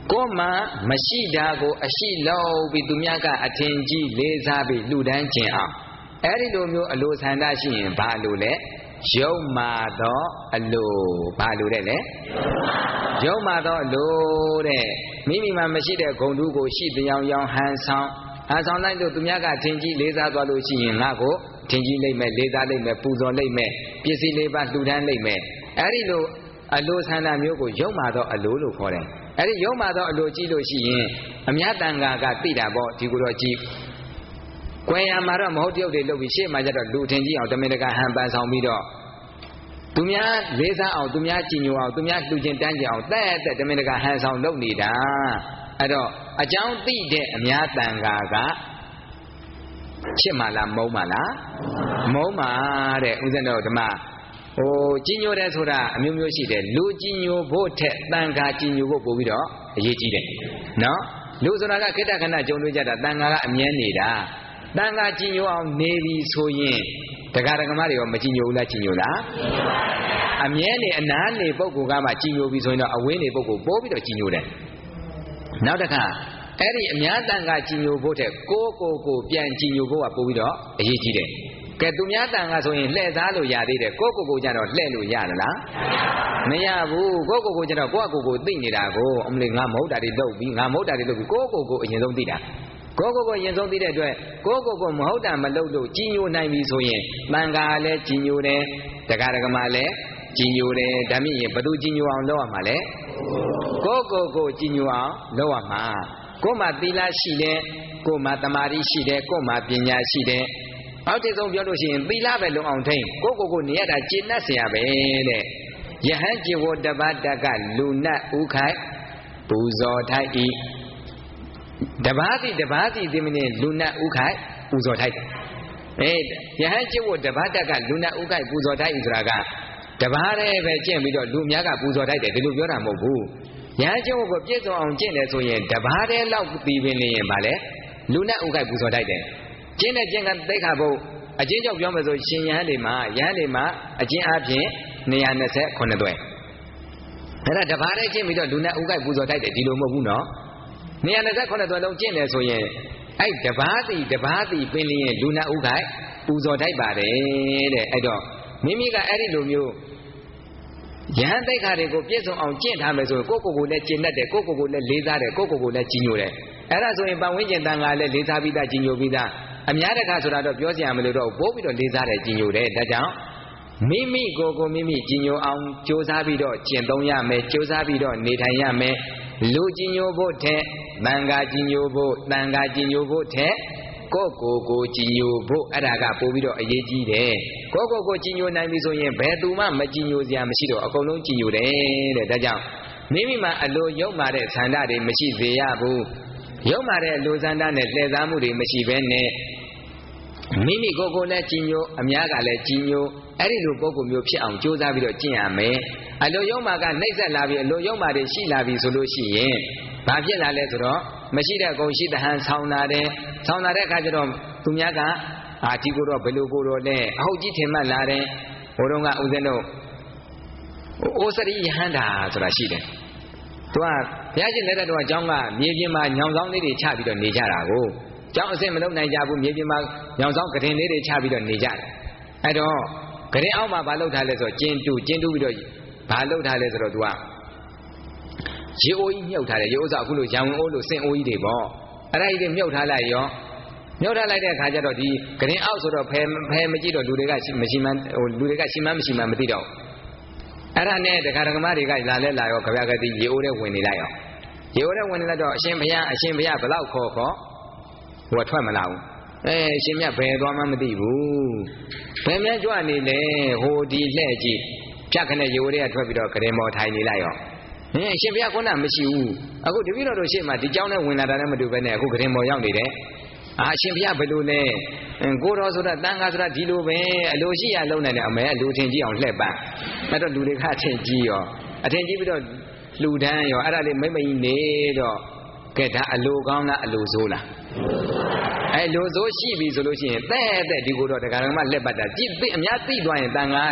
ကိုမှမရှိတာကိုအရှိလောက်ပြီးသူများကအထင်ကြီးလေးစားပြီးလူတန်းကျင်အောင်အဲ့ဒီလိုမျိုးအလိုဆန္ဒရှိရင်ဘာလို့လဲယုံမာသောအလိုဘာလို့လဲလဲယုံမာသောအလိုတဲ့မိမိမှာမရှိတဲ့ဂုဏ်တူးကိုရှိပြောင်ရောင်ဟန်ဆောင်ဟန်ဆောင်လိုက်လို့သူများကထင်ကြီးလေးစားသွားလို့ရှိရင်ငါ့ကိုထင်ကြီးလိုက်မယ်လေးစားလိုက်မယ်ပူဇော်လိုက်မယ်ပစ္စည်းလေးပါလှူဒန်းလိုက်မယ်အဲ့ဒီလိုအလိုဆန္ဒမျိုးကိုယုံမာသောအလိုလို့ခေါ်တယ်အဲ့ဒီယုံမာသောအလိုကြည့်လို့ရှိရင်အများတန်ခါကသိတာပေါ့ဒီကိုတော့ကြည့်ကွယ်ရမှာတော့မဟုတ်တရုပ်တွေလုပ်ပြီးရှေ့မှာကျတော့လူထင်ကြီးအောင်တမင်တကာဟန်ပန်ဆောင်ပြီးတော့သူများလေးစားအောင်သူများကြည်ညိုအောင်သူများလှူခြင်းတန်းကြအောင်တဲ့တဲ့တမင်တကာဟန်ဆောင်လုပ်နေတာအဲ့တော့အကြောင်းသိတဲ့အများတန်ခါကချစ်မှလားမုန်းမှလားမုန်းမှတဲ့ဥစဉ်တော့ဓမ္မဟိုကြည်ညိုတယ်ဆိုတာအမျိုးမျိုးရှိတယ်လူကြည်ညိုဖို့ထက်တန်ခါကြည်ညိုဖို့ပို့ပြီးတော့အရေးကြီးတယ်နော်လူဆိုတာကခိတ္တခဏကြုံတွေ့ကြတာတန်ခါကအမြဲနေတာတန်ခါကြည်ညိုအောင်နေပြီဆိုရင်တရားဓမ္မတွေရောမကြည်ညိုဘူးလားကြည်ညိုလားအမြဲနေအနားနေပုဂ္ဂိုလ်ကမှကြည်ညိုပြီဆိုရင်တော့အဝေးနေပုဂ္ဂိုလ်ပို့ပြီးတော့ကြည်ညိုတယ်နောက်တစ်ခါအဲ့ဒီအများတန်ခါကြည်ညိုဖို့တဲ့ကိုကိုကိုပြန်ကြည်ညိုဖို့ကပို့ပြီးတော့အရေးကြီးတယ်ကဲသူများတန်ခါဆိုရင်လှည့်စားလို့ရသေးတယ်ကိုကိုကိုကြတော့လှည့်လို့ရလားမရဘူးကိုကိုကိုကြတော့ကိုကကိုကိုသိနေတာကိုအမလေးငါမဟုတ်တာတွေလုပ်ပြီးငါမဟုတ်တာတွေလုပ်ပြီးကိုကိုကိုအရင်ဆုံးသိတာကိုကိုကိုရင်ဆုံးသိတဲ့အတွက်ကိုကိုကိုမဟုတ်တာမလုပ်လို့ကြီးညိုနိုင်ပြီဆိုရင်တန်ခါလည်းကြီးညိုတယ်တရားဓမ္မလည်းကြီးညိုတယ်ဒါမြင့်ရင်ဘသူကြီးညိုအောင်လုပ်ရမှာလဲကိုကိုကိုကြီးညိုအောင်လုပ်ရမှာကိုမှသီလရှိတယ်ကိုမှတမာတိရှိတယ်ကိုမှပညာရှိတယ်အောက်တဆုံးပြောလို့ရှိရင်သီလပဲလုံအောင်ထိန်ကိုကိုကိုနေရတာကျင့်တတ်เสียပဲတဲ့ယဟန်จิวတပတကလူနတ်ဥခိုက်ပူဇော်ထိုက်ဤတပါးစီတပါးစီဒီမင်းလူနတ်ဥခိုက်ပူဇော်ထိုက်အေးယဟန်จิวတပတကလူနတ်ဥခိုက်ပူဇော်ထိုက်ဤဆိုတာကတပါးတည်းပဲကျင့်ပြီးတော့လူအများကပူဇော်ထိုက်တယ်ဒီလိုပြောတာမဟုတ်ဘူးယဟန်จิวကိုပြည့်စုံအောင်ကျင့်တယ်ဆိုရင်တပါးတည်းလောက်ပြီးပင်နေရင်ဗာလဲလူနတ်ဥခိုက်ပူဇော်ထိုက်တယ်ကျင့်တဲ့ကျင့်ကသိက္ခာပုဒ်အကျဉ်းချုပ်ပြောမယ်ဆိုရှင်ယဟန်တွေမှာယဟန်တွေမှာအကျဉ်းအပြင်၂၂၈သွဲအဲ့ဒါတပါးတည်းကျင့်ပြီးတော့လူနတ်ဥခိုက်ပူဇော်ထိုက်တယ်ဒီလိုမဟုတ်ဘူးနော်၂၂၈သွဲလုံးကျင့်တယ်ဆိုရင်အဲ့တပါးစီတပါးစီပင်လျင်လူနတ်ဥခိုက်ပူဇော်ထိုက်ပါတယ်တဲ့အဲ့တော့မိမိကအဲ့ဒီလိုမျိုးယဟန်သိက္ခာတွေကိုပြည့်စုံအောင်ကျင့်ထားမယ်ဆိုရင်ကိုယ့်ကိုယ်ကိုလည်းကျင့်တတ်တယ်ကိုယ့်ကိုယ်ကိုလည်းလေးစားတယ်ကိုယ့်ကိုယ်ကိုလည်းကြီးညိုတယ်အဲ့ဒါဆိုရင်ပတ်ဝန်းကျင်တန်ခါလည်းလေးစားပြီးသားကြီးညိုပြီးသားအများတကာဆိုတာတော့ပြောစရာမလိုတော့ပို့ပြီးတော့လေးစားတယ်ကြီးညိုတယ်ဒါကြောင့်မိမိကိုယ်ကိုမိမိကြီးညိုအောင်ကြိုးစားပြီးတော့ကျင့်သုံးရမယ်ကြိုးစားပြီးတော့နေထိုင်ရမယ်လူကြီးညိုဖို့ထက်တန်ခါကြီးညိုဖို့တန်ခါကြီးညိုဖို့ထက်ကိုယ့်ကိုယ်ကိုကြီးညိုဖို့အဲ့ဒါကပို့ပြီးတော့အရေးကြီးတယ်ကိုယ့်ကိုယ်ကိုကြီးညိုနိုင်ပြီဆိုရင်ဘယ်သူမှမကြီးညိုစရာမရှိတော့အကုန်လုံးကြီးညိုတယ်တဲ့ဒါကြောင့်မိမိမှာအလိုယုံမာတဲ့ဆန္ဒတွေမရှိသေးရဘူးယုံမာတဲ့လူဆန္ဒနဲ့လှည့်စားမှုတွေမရှိဘဲနဲ့မိမိကိုယ်ကိုယ်လည်းကြီးညိုအများကလည်းကြီးညိုအဲ့ဒီလိုပုံကူမျိုးဖြစ်အောင်ကြိုးစားပြီးတော့ကျင့်ရမယ်အလိုယုံမာကနှိမ့်ဆက်လာပြီးအလိုယုံမာတွေရှိလာပြီဆိုလို့ရှိရင်ဘာဖြစ်လာလဲဆိုတော့မရှိတဲ့အကုန်ရှိတဲ့ဟန်ဆောင်းလာတယ်ဆောင်းလာတဲ့အခါကျတော့သူများကအာဒီကိုတော့ဘယ်လိုကိုတော့လဲအဟုတ်ကြီးထင်မှတ်လာတယ်ဘိုးတော်ကဥစဉ်တော့အိုစရိယဟန္တာဆိုတာရှိတယ်သူကဘုရားရှင်လက်ထက်တော့အကြောင်းကမြေပြင်မှာညောင်ဆောင်လေးတွေချပြီးတော့နေကြတာကိုကျောင်းအစင်မလုပ်နိုင်ကြဘူးမြေပြင်မှာညောင်ဆောင်ကတင်လေးတွေချပြီးတော့နေကြတယ်အဲ့တော့ကတင်အောက်မှာဘာလုပ်ထားလဲဆိုတော့ကျင်းတူကျင်းတူပြီးတော့ဘာလုပ်ထားလဲဆိုတော့သူကရေအိုးကြီးမြုပ်ထားတယ်ရေအိုးဆိုအခုလိုရံဝင်အိုးလို့စင်အိုးကြီးတွေပေါ့အဲ့ဒါကြီးတွေမြုပ်ထားလိုက်ရောမြုပ်ထားလိုက်တဲ့အခါကျတော့ဒီကတင်အောက်ဆိုတော့ဖယ်ဖယ်မကြည့်တော့လူတွေကမရှိမှန်းဟိုလူတွေကရှိမှန်းမရှိမှန်းမသိတော့အဲ့ဒါနဲ့တရားဓမ္မတွေကလာလဲလာရောကြပြကတိရေအိုးထဲဝင်နေလိုက်ရောရေအိုးထဲဝင်နေလိုက်တော့အရှင်ဘုရားအရှင်ဘုရားဘလောက်ခေါ်ခေါ်ဟိုထွက်မလာဘူးအဲအရှင်မြတ်ဘယ်သွားမှမသိဘူးဘယ်မြတ်ကြွနေလဲဟိုဒီလှဲ့ကြည့်ဖြတ်ခနဲ့ရေအိုးထဲကထွက်ပြီးတော့ကရင်မော်ထိုင်နေလိုက်ရောဟင်အရှင်ဘုရားခုနမရှိဘူးအခုတပည့်တော်တို့ရှေ့မှာဒီเจ้าနဲ့ဝင်လာတာနဲ့မတူဘဲနဲ့အခုကရင်မော်ရောက်နေတယ်အာအရှင်ဘုရားဘယ်လိုလဲကိုတော်ဆိုတာတန်ခါဆိုတာဒီလိုပဲအလိုရှိရလုံးနိုင်တယ်အမဲအလိုထင်ကြီးအောင်လှည့်ပန်းအဲ့တော့လူတွေကအထင်ကြီးရောအထင်ကြီးပြီးတော့လှူဒန်းရောအဲ့ဒါလေးမိမ့်မကြီးနေတော့ကဲဒါအလိုကောင်းလားအလိုဆိုးလားအဲ့လိုဆိုးရှိပြီဆိုလို့ရှိရင်တဲ့တဲ့ဒီကိုတော့တရားဓမ္မလက်ပတ်တာကြည့်သိအများသိသွားရင်တန်ခါ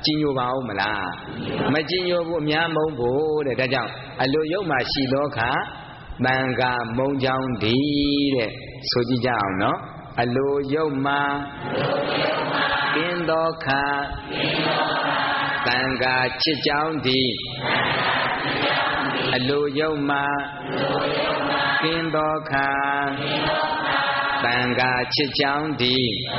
ကြည်ညိုပါဦးမလားမကြည်ညိုဘူးအများမုန်းဖို့တဲ့ဒါကြောင့်အလိုယုတ်မှရှိသောအခါတန်ခါမုန်းကြောင်းဒီတဲ့ဆိုကြည့်ကြအောင်နော်အလိုယုတ်မှကင်းသောအခါတန်ခါချစ်ကြောင်းဒီအလိုယုတ်မှကင်းသောအခါတန်ခါချစ်ကြောင်းဒီ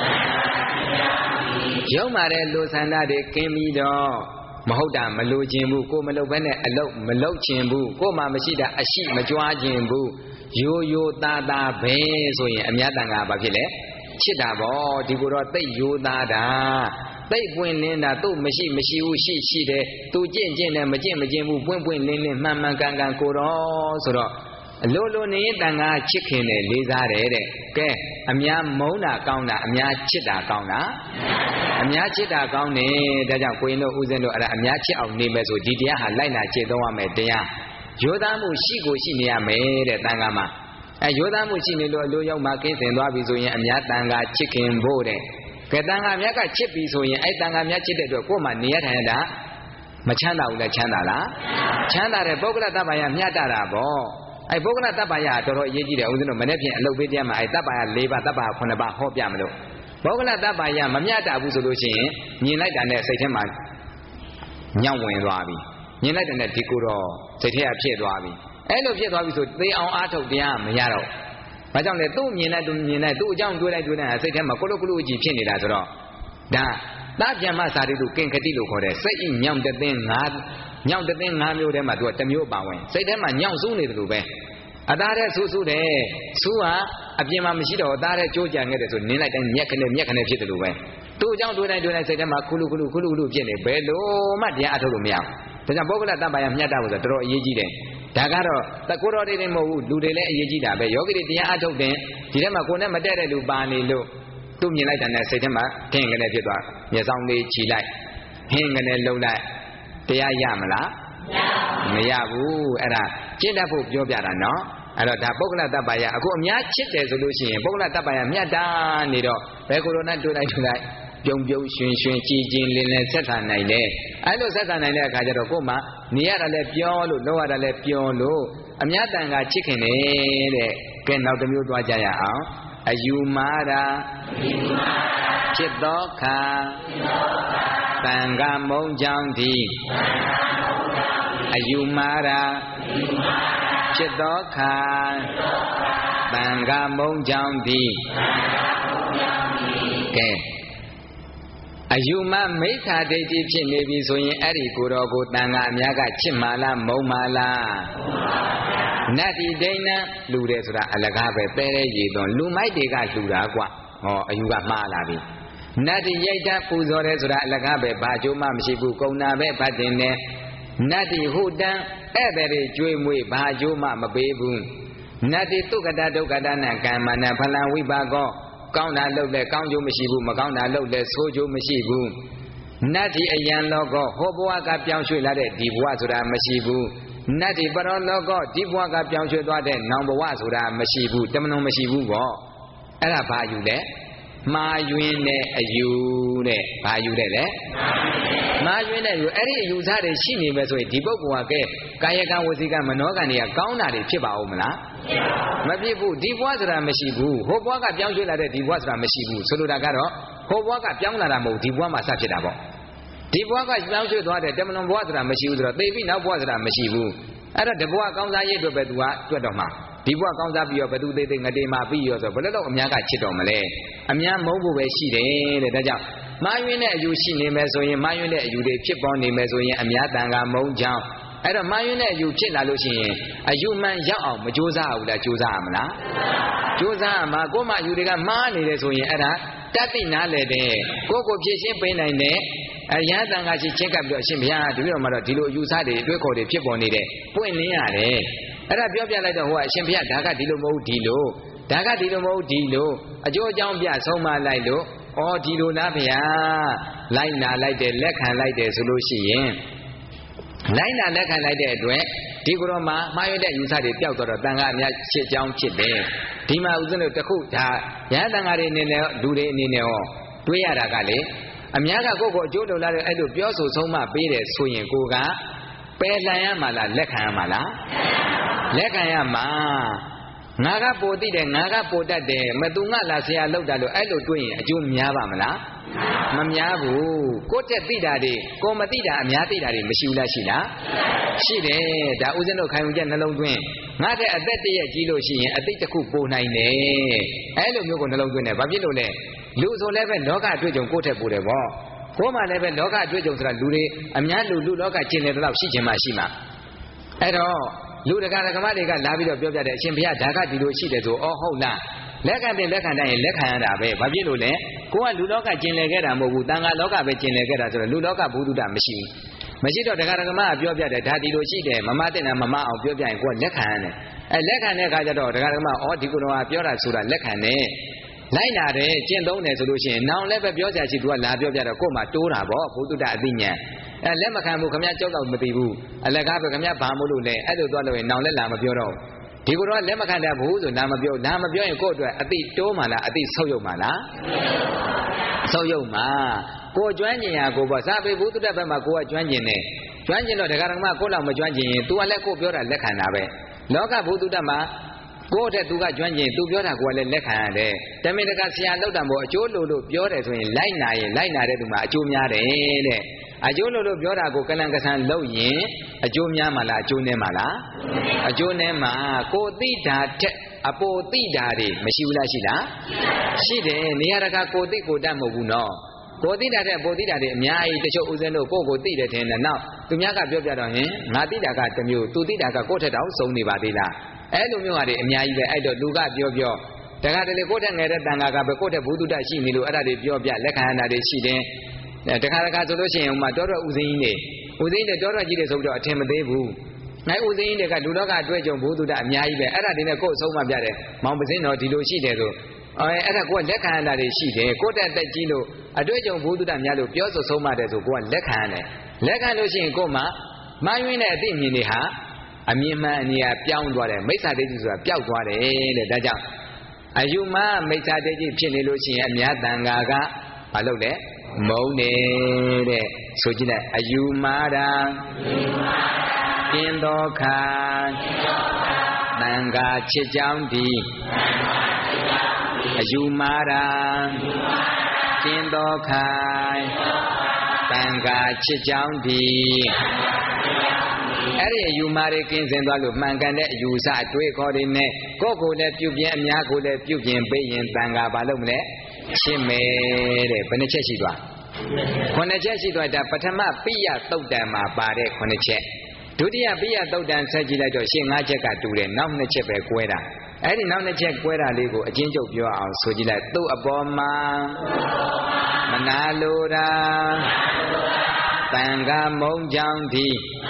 ရုံမာတဲ့လူဆန္ဒတွေကင်းပြီးတော့မဟုတ်တာမလိုချင်ဘူးကိုမလုပ်ဘဲနဲ့အလုပ်မလုပ်ချင်ဘူးကိုမှမရှိတာအရှိမကြွားချင်ဘူးရိုးရိုးသားသားပဲဆိုရင်အများတန်ခါဘာဖြစ်လဲချစ်တာပေါ့ဒီကိုတော့တိတ်ရိုးသားတာတိတ်ပွင့်လင်းတာသူ့မရှိမရှိဘူးရှိရှိတယ်သူကျင့်ကျင့်တယ်မကျင့်မကျင့်ဘူးပွင့်ပွင့်လင်းလင်းမှန်မှန်ကန်ကန်ကိုတော့ဆိုတော့အလိုလိုနေတန်ခါချစ်ခင်တယ်လေးစားတယ်တဲ့ကဲအများမုန်းတာကောင်းတာအများချစ်တာကောင်းတာအများချစ်တာကောင်းတယ်ဒါကြောင့်ကိုရင်တို့ဦးဇင်းတို့အဲ့ဒါအများချစ်အောင်နေမယ်ဆိုဒီတရားဟာလိုက်နာကျင့်သုံးရမယ်တရားရိုးသားမှုရှိကိုရှိနေရမယ်တဲ့တန်ခါမှာအဲရိုးသားမှုရှိနေလို့အလိုရောက်မှကင်းစင်သွားပြီဆိုရင်အများတန်ခါချစ်ခင်ဖို့တဲ့ကဲတန်ခါမြတ်ကချစ်ပြီဆိုရင်အဲ့တန်ခါမြတ်ချစ်တဲ့အတွက်ကိုယ်မှနေရထိုင်ရတာမချမ်းသာဘူးလားချမ်းသာလားချမ်းသာတယ်ပုဂ္ဂလတ္တဗာယမြတ်တာတာပေါ့အဲပုဂ္ဂလတ္တဗာယတော်တော်အရေးကြီးတယ်ဦးဇင်းတို့မနေ့ဖြင့်အလုပ်ပေးတရားမှာအဲတတ္တဗာယ၄ပါးတတ္တဗာယခုနှစ်ပါးဟောပြမလို့ပုဂ္ဂလတ္တဗာယမမြတ်တာဘူးဆိုလို့ရှိရင်မြင်လိုက်တာနဲ့စိတ်ထဲမှာညောင်းဝင်သွားပြီမြင်လိုက်တဲ့နဲ့ဒီကိုတော့စိတ်ထဲကဖြစ်သွားပြီအဲ့လိုဖြစ်သွားပြီဆိုသေအောင်အားထုတ်တရားမရတော့ဘာကြောင့်လဲသူ့မြင်လိုက်သူမြင်လိုက်သူ့အကြောင်းတွေးလိုက်တွေးလိုက်စိတ်ထဲမှာကိုလိုကိုလိုအကြည့်ဖြစ်နေတာဆိုတော့ဒါသဗ္ဗမစာရိတုကင်ခတိလို့ခေါ်တယ်စိတ်ဤညောင်းတဲ့သင်းငါးညောင်းတဲ့သင်းငါးမျိုးထဲမှာသူကတစ်မျိုးပါဝင်စိတ်ထဲမှာညောင်းစူးနေတယ်လို့ပဲအသားတဲ့ဆူးဆူးတယ်ဆူးဟာအပြင်မှာမရှိတော့အသားတဲ့ကြိုးကြံခဲ့တယ်ဆိုနင်းလိုက်တိုင်းမြက်ခနဲ့မြက်ခနဲ့ဖြစ်တယ်လို့ပဲသူ့အကြောင်းတွေးလိုက်တွေးလိုက်စိတ်ထဲမှာခုလူခုလူခုလူခုလူဖြစ်နေဘယ်လို့မှတရားအထုတ်လို့မရဘူးဒါကြောင့်ပုဂ္ဂလတ္တဗာယမြတ်တာလို့ဆိုတော့တော်တော်အရေးကြီးတယ်ဒါကတော့တကိုယ်တော်တွေမဟုတ်ဘူးလူတွေလည်းအရေးကြီးတာပဲယောဂီတွေတရားအထုတ်တယ်ဒီထဲမှာကိုယ်နဲ့မတည့်တဲ့လူပါနေလို့သူ့မြင်လိုက်တဲ့နဲ့စိတ်ထဲမှာခင်းကနေဖြစ်သွားမျက်စောင်းလေးခြိလိုက်ဟင်းကနေလှုပ်လိုက်တရားရမလားမရဘူးအဲ့ဒါကျင့်တတ်ဖို့ပြောပြတာနော်အဲ့တော့ဒါပုဂ္ဂလတ္တဗာယအခုအများချစ်တယ်ဆိုလို့ရှိရင်ပုဂ္ဂလတ္တဗာယမြတ်တာနေတော့ဘယ်ကိုယ်တော်နဲ့တွေ့လိုက်တွေ့လိုက်ပြုံပြုံရွှင်ရွှင်ကြည်ကြည်လင်းလင်းဆက်ဆံနိုင်တယ်အဲ့လိုဆက်ဆံနိုင်တဲ့အခါကျတော့ကိုယ်မှနေရတာလည်းပြောလို့လုပ်ရတာလည်းပြောလို့အများတန်ခါချစ်ခင်တယ်တဲ့ကဲနောက်တစ်မျိုးသွားကြရအောင်အယူမာတာချစ်သောခါတန်ခါမုံကြောင့်ဒီအယူမာတာချစ်သောခါတန်ခါမုံကြောင့်ဒီကဲအယူမမိစ္ဆာဒိဋ္ဌိဖြစ်နေပြီဆိုရင်အဲ့ဒီကိုယ်တော်ကိုတန်ခါအများကချစ်မာလားမုံမာလားနတ္တိဒိဋ္ဌံလူတယ်ဆိုတာအလကားပဲတဲတဲ့ရည်သွန်လူမိုက်တွေကလူတာကွဟောအယူကမှားလာပြီနတ္တိရိတ်တပူဇော်တယ်ဆိုတာအလကားပဲဘာကြိုးမှမရှိဘူးကုံနာပဲဗတ်တင်တယ်နတ္တိဟုတံဧည့်သည်တွေကြွေးမွေးဘာကြိုးမှမပေးဘူးနတ္တိဒုက္ခတဒုက္ခတနာကမ္မနာဖလံဝိပါကောကောင်းတာလုပ်လဲကောင်းကျိုးမရှိဘူးမကောင်းတာလုပ်လဲဆိုးကျိုးမရှိဘူးနတ္တိအယံလောကဟောဘဝကပြောင်းရွှေ့လာတဲ့ဒီဘဝဆိုတာမရှိဘူးနတ္တိပရောလောကဒီဘဝကပြောင်းရွှေ့သွားတဲ့နောင်ဘဝဆိုတာမရှိဘူးတမနုံမရှိဘူးပေါ့အဲ့ဒါဘာယူလဲမာယွင်းတဲ့အယူတဲ့ဘာယူတဲ့လဲမာယွင်းတဲ့အယူအဲ့ဒီအယူစားတွေရှိနေမယ်ဆိုရင်ဒီပုဂ္ဂိုလ်ကကဲကာယကံဝစီကံမနောကံတွေကကောင်းတာတွေဖြစ်ပါဦးမလားမဖြစ်ဘူးဒီဘဝဆိုတာမရှိဘူးဟိုဘဝကပြောင်းရွှေ့လာတဲ့ဒီဘဝဆိုတာမရှိဘူးဆိုလိုတာကတော့ဟိုဘဝကပြောင်းလာတာမဟုတ်ဒီဘဝမှာစဖြစ်တာပေါ့ဒီဘဝကပြောင်းရွှေ့သွားတဲ့တမန်တော်ဘဝဆိုတာမရှိဘူးဆိုတော့သိပြီနောက်ဘဝဆိုတာမရှိဘူးအဲ့တော့ဒီဘဝကောင်းစားရေးအတွက်ပဲသူကတွက်တော့မှာဒီဘဝကောင်းစားပြီးတော့ဘသူသေးသေးငတေမာပြီးရောဆိုဘယ်လိုတော့အများကချစ်တော်မလဲအများမုန်းဖို့ပဲရှိတယ်တဲ့ဒါကြောင့်မာယွင်းတဲ့အယူရှိနေမယ်ဆိုရင်မာယွင်းတဲ့အယူတွေဖြစ်ပေါ်နေမယ်ဆိုရင်အများတန်ခါမုန်းကြောင်းအဲ့တော့မာယွင်းတဲ့အယူဖြစ်လာလို့ရှိရင်အယူမှန်ရောက်အောင်မကြိုးစားဘူးလားကြိုးစားရမလားကြိုးစားရမှာကိုယ်မှအယူတွေကမှားနေတယ်ဆိုရင်အဲ့ဒါတတ်သိနားလေတဲ့ကိုယ့်ကိုဖြည့်ရှင်းပေးနိုင်တဲ့အရဟတန်ခါရှိချင်းကပ်ပြီးတော့အရှင်ဘုရားဒီလိုမှတော့ဒီလိုအယူဆတွေအတွေ့ခေါ်တွေဖြစ်ပေါ်နေတယ်ပွင့်လင်းရတယ်အဲ့ဒါပြောပြလိုက်တော့ဟိုကအရှင်ဘုရားဒါကဒီလိုမဟုတ်ဒီလိုဒါကဒီလိုမဟုတ်ဒီလိုအကျိုးအကြောင်းပြဆုံးမလိုက်လို့ဩဒီလိုလားဗျာလိုက်နာလိုက်တယ်လက်ခံလိုက်တယ်ဆိုလို့ရှိရင်လိုက်နာလက်ခံလိုက်တဲ့အတွက်ဒီကိုယ်တော်မှာမှားရတဲ့ယူဆတွေပျောက်တော့တန်ခါအများရှစ်ကြောင်းဖြစ်တယ်ဒီမှာဦးဇင်းတို့တခုဒါရဟန်းတန်ခါတွေအနေနဲ့လူတွေအနေနဲ့ရောတွေးရတာကလေအများကကိုယ့်ကိုအကျိုးတော်လာတဲ့အဲ့လိုပြောဆိုဆုံးမပေးတယ်ဆိုရင်ကိုကပယ်လှန်ရမှာလားလက်ခံရမှာလားလက်ခံရမှာငါကပိုသိတယ်ငါကပိုတတ်တယ်မသူငါလာဆရာလောက်တာလို့အဲ့လိုတွေးရင်အကျိုးများပါမလားမများဘူးကိုယ့်တက်သိတာတွေကိုမသိတာအများသိတာတွေမရှိဘူးလားရှိလားရှိတယ်ဒါဥစဉ်တို့ခံယူချက်နှလုံးသွင်းငါတဲ့အသက်တရက်ကြီးလို့ရှိရင်အသိတစ်ခုပိုနိုင်တယ်အဲ့လိုမျိုးကိုနှလုံးသွင်းတယ်ဘာဖြစ်လို့လဲလူဆိုလည်းပဲလောကအတွေ့အကြုံကိုယ့်ထက်ပိုတယ်ပေါ့ကိုယ်မှလည်းပဲလောကအတွေ့အကြုံဆိုတာလူတွေအများလူလူလောကကျင်တယ်တော့ရှိချင်မှရှိမှာအဲ့တော့လူတကာဓမ္မတွေကလာပြီးတော့ပြောပြတယ်အရှင်ဘုရားဒါကဒီလိုရှိတယ်ဆိုအော်ဟုတ်လားလက်ခံတယ်လက်ခံတိုင်းလက်ခံရတာပဲဘာဖြစ်လို့လဲကိုကလူလောကကျင်လည်ခဲ့တာမဟုတ်ဘူးတန်ခါလောကပဲကျင်လည်ခဲ့တာဆိုတော့လူလောကဘုဒ္ဓတာမရှိဘူးမရှိတော့တရားဓမ္မကပြောပြတယ်ဒါဒီလိုရှိတယ်မမတဲ့နာမမအောင်ပြောပြရင်ကိုကလက်ခံရတယ်အဲလက်ခံတဲ့အခါကျတော့တရားဓမ္မဩဒီကုတော်ကပြောတာဆိုတာလက်ခံတယ်လိုက်လာတယ်ကျင့်သုံးတယ်ဆိုလို့ရှိရင်နောင်လည်းပဲပြောကြချီသူကလာပြောပြတော့ကို့မှာတိုးတာပေါ့ဘုဒ္ဓတာအသိဉာဏ်အဲလက်မခံဘူးခမကြောက်တော့မသိဘူးအလကားပဲခမဘာမို့လို့လဲအဲ့လိုသွားလို့ရင်နောင်လည်းလာမပြောတော့ဒီကုတော်ကလက်မခံတဲ့ဘူးဆိုလာမပြောလာမပြောရင်ကို့အတွက်အသိတိုးမှလားအသိဆုပ်ယုတ်မှလားဆုပ်ယုတ်မှကိုကျွမ်းကျင်ရကိုပေါ့စာပေဘုဒ္ဓဘက်မှာကိုကကျွမ်းကျင်တယ်ကျွမ်းကျင်တော့တရားဓမ္မကိုလောက်မကျွမ်းကျင်ရင် तू ကလည်းကိုပြောတာလက်ခံတာပဲလောကဘုဒ္ဓမှာကိုယ့်တဲ့သူကကျွမ်းကျင်သူပြောတာကိုလည်းလက်ခံရတယ်တမင်တကာဆရာလောက်တာမို့အကျိုးလို့လို့ပြောတယ်ဆိုရင်လိုက်နာရင်လိုက်နာတဲ့သူမှာအကျိုးများတယ်တဲ့အကျိုးလို့လို့ပြောတာကိုကလန်ကဆန်လုပ်ရင်အကျိုးများမှာလားအကျိုးနည်းမှာလားအကျိုးနည်းမှာကိုသိတာတက်အပိုသိတာတွေမရှိဘူးလားရှိလားရှိတယ်နေရာတကာကိုသိကိုတတ်မဟုတ်ဘူးနော်ကိုသိတာတဲ့ပိုသိတာတွေအများကြီးတချို့ဦးဇင်းတို့ကိုကိုသိတယ်ထင်တယ်နောက်သူများကပြောပြတော့ရင်ငါသိတာကတစ်မျိုးသူသိတာကကိုယ့်ထက်တောင်စုံနေပါသေးလားအဲ့လိုမျိုးဟာတွေအများကြီးပဲအဲ့တော့လူကပြောပြောတခါတလေကိုယ့်ထက်ငယ်တဲ့တန်ခါကပဲကိုယ့်ထက်ဘုဒ္ဓတရှိနေလို့အဲ့ဒါတွေပြောပြလက်ခံရတာတွေရှိတယ်တခါတခါဆိုလို့ရှိရင်ဟိုမှာတောတော့ဦးစင်းကြီးတွေဦးစင်းတွေတောတော့ကြီးတွေဆိုပြီးတော့အထင်မသေးဘူးနိုင်ဦးစင်းကြီးတွေကလူတော်ကအတွေ့အကြုံဘုဒ္ဓတအများကြီးပဲအဲ့ဒါတွေနဲ့ကိုယ့်အဆုံးမပြတယ်မောင်ပစင်းတော်ဒီလိုရှိတယ်ဆိုအဲအဲ့ဒါကိုယ်လက်ခံရတာတွေရှိတယ်ကိုယ့်တက်တက်ကြီးလို့အတွေ့အကြုံဘုဒ္ဓတများလို့ပြောဆိုဆုံးမတယ်ဆိုကိုယ်ကလက်ခံရတယ်လက်ခံလို့ရှိရင်ကိုယ်မှမယွင်းတဲ့အသိအမြင်တွေဟာအမြင်မှန်အနေအပြောင်းသွားတယ်မိစ္ဆာဒိဋ္ဌိဆိုတာပျောက်သွားတယ်တဲ့ဒါကြောင့်အယူမမိစ္ဆာဒိဋ္ဌိဖြစ်နေလို့ရှိရင်အများတန်ဃာကမလုပ်လဲမုန်းနေတဲ့ဆိုကြည့်လိုက်အယူမာတာကင်းသောခါတန်ဃာချစ်ကြောင်းဒီအယူမာတာကင်းသောခါတန်ဃာချစ်ကြောင်းဒီအဲ့ဒီအယူမာတွေကင်းစင်သွားလို့မှန်ကန်တဲ့အယူဆအတွေးခေါ်တွေနဲ့ကိုယ့်ကိုယ်လည်းပြုပြင်အများကိုလည်းပြုပြင်ပေးရင်တန်ခါဘာလို့မလဲရှင်းမယ်တဲ့ဘယ်နှချက်ရှိသွားခုနှစ်ချက်ရှိသွားတာပထမပိယသုတ်တံမှာပါတဲ့ခုနှစ်ချက်ဒုတိယပိယသုတ်တံဆက်ကြည့်လိုက်တော့ရှင်း၅ချက်ကတူတယ်နောက်နှစ်ချက်ပဲကွဲတာအဲ့ဒီနောက်နှစ်ချက်ကွဲတာလေးကိုအချင်းချုပ်ပြောအောင်ဆိုကြည့်လိုက်သူ့အပေါ်မှာမနာလိုတာတန်ခါမုံကြောင့်ဒီ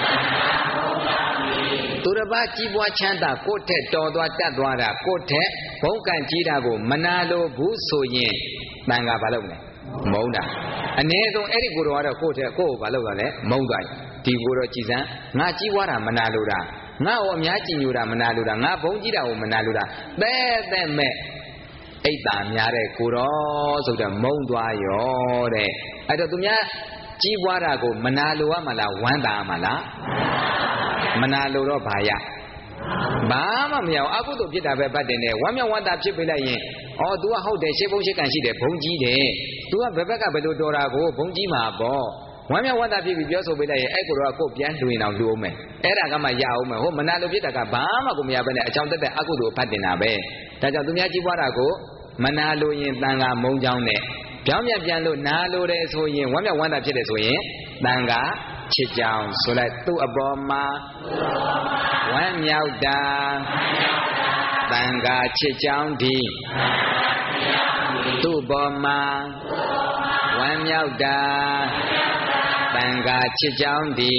သူတစ်ပါးကြီးပွားချမ်းသာကိုယ့်ထက်တော်သွားတတ်သွားတာကိုယ့်ထက်ဘုံကံကြီးတာကိုမနာလိုဘူးဆိုရင်တန်ခါဘာလုပ်လဲမုံတာအ ਨੇ ဆုံးအဲ့ဒီကိုယ်တော်ကတော့ကိုယ့်ထက်ကိုယ့်ကိုဘာလုပ်တာလဲမုံသွားဒီကိုယ်တော်ကြည်စမ်းငါကြီးပွားတာမနာလိုတာငါ့ကိုအများကြီးညိုတာမနာလိုတာငါဘုံကြီးတာကိုမနာလိုတာပဲတဲ့မဲ့အိတ်တာများတဲ့ကိုယ်တော်ဆိုတော့မုံသွားရောတဲ့အဲ့တော့သူများကြီးပွားတာကိုမနာလိုရမလားဝမ်းသာမလားမနာလိုတော့ဘာရဘာမှမရအောင်အကုသို့ဖြစ်တာပဲပတ်တင်တယ်ဝမ်းမြောက်ဝမ်းသာဖြစ်ပေးလိုက်ရင်ဩ तू ကဟုတ်တယ်ရှေ့ဘုံရှေ့ကံရှိတယ်ဘုံကြီးတယ် तू ကဘယ်ဘက်ကဘယ်လိုတော်တာကိုဘုံကြီးမှာပေါ့ဝမ်းမြောက်ဝမ်းသာဖြစ်ပြီးပြောဆိုပေးလိုက်ရင်အဲ့ကိုတော့ကိုပြန်လှူရင်အောင်လှူအောင်မယ်အဲ့ဒါကမှရအောင်မယ်ဟိုမနာလိုဖြစ်တာကဘာမှကိုမရဘဲနဲ့အကြောင်းတက်တဲ့အကုသို့ဖတ်တင်တာပဲဒါကြောင့်သူများကြီးပွားတာကိုမနာလိုရင်တန်ခါမုံကြောင်းနဲ့ပြောင်းပြန်ပြန်လို့နာလိုတယ်ဆိုရင်ဝမ်းမြောက်ဝမ်းသာဖြစ်တယ်ဆိုရင်တန်ခါချစ်ကြောင်ဆိုလိုက်သူ့အပေါ်မှာဝမ်းမြောက်တာတန်ခါချစ်ကြောင်ဒီသူ့အပေါ်မှာဝမ်းမြောက်တာတန်ခါချစ်ကြောင်ဒီ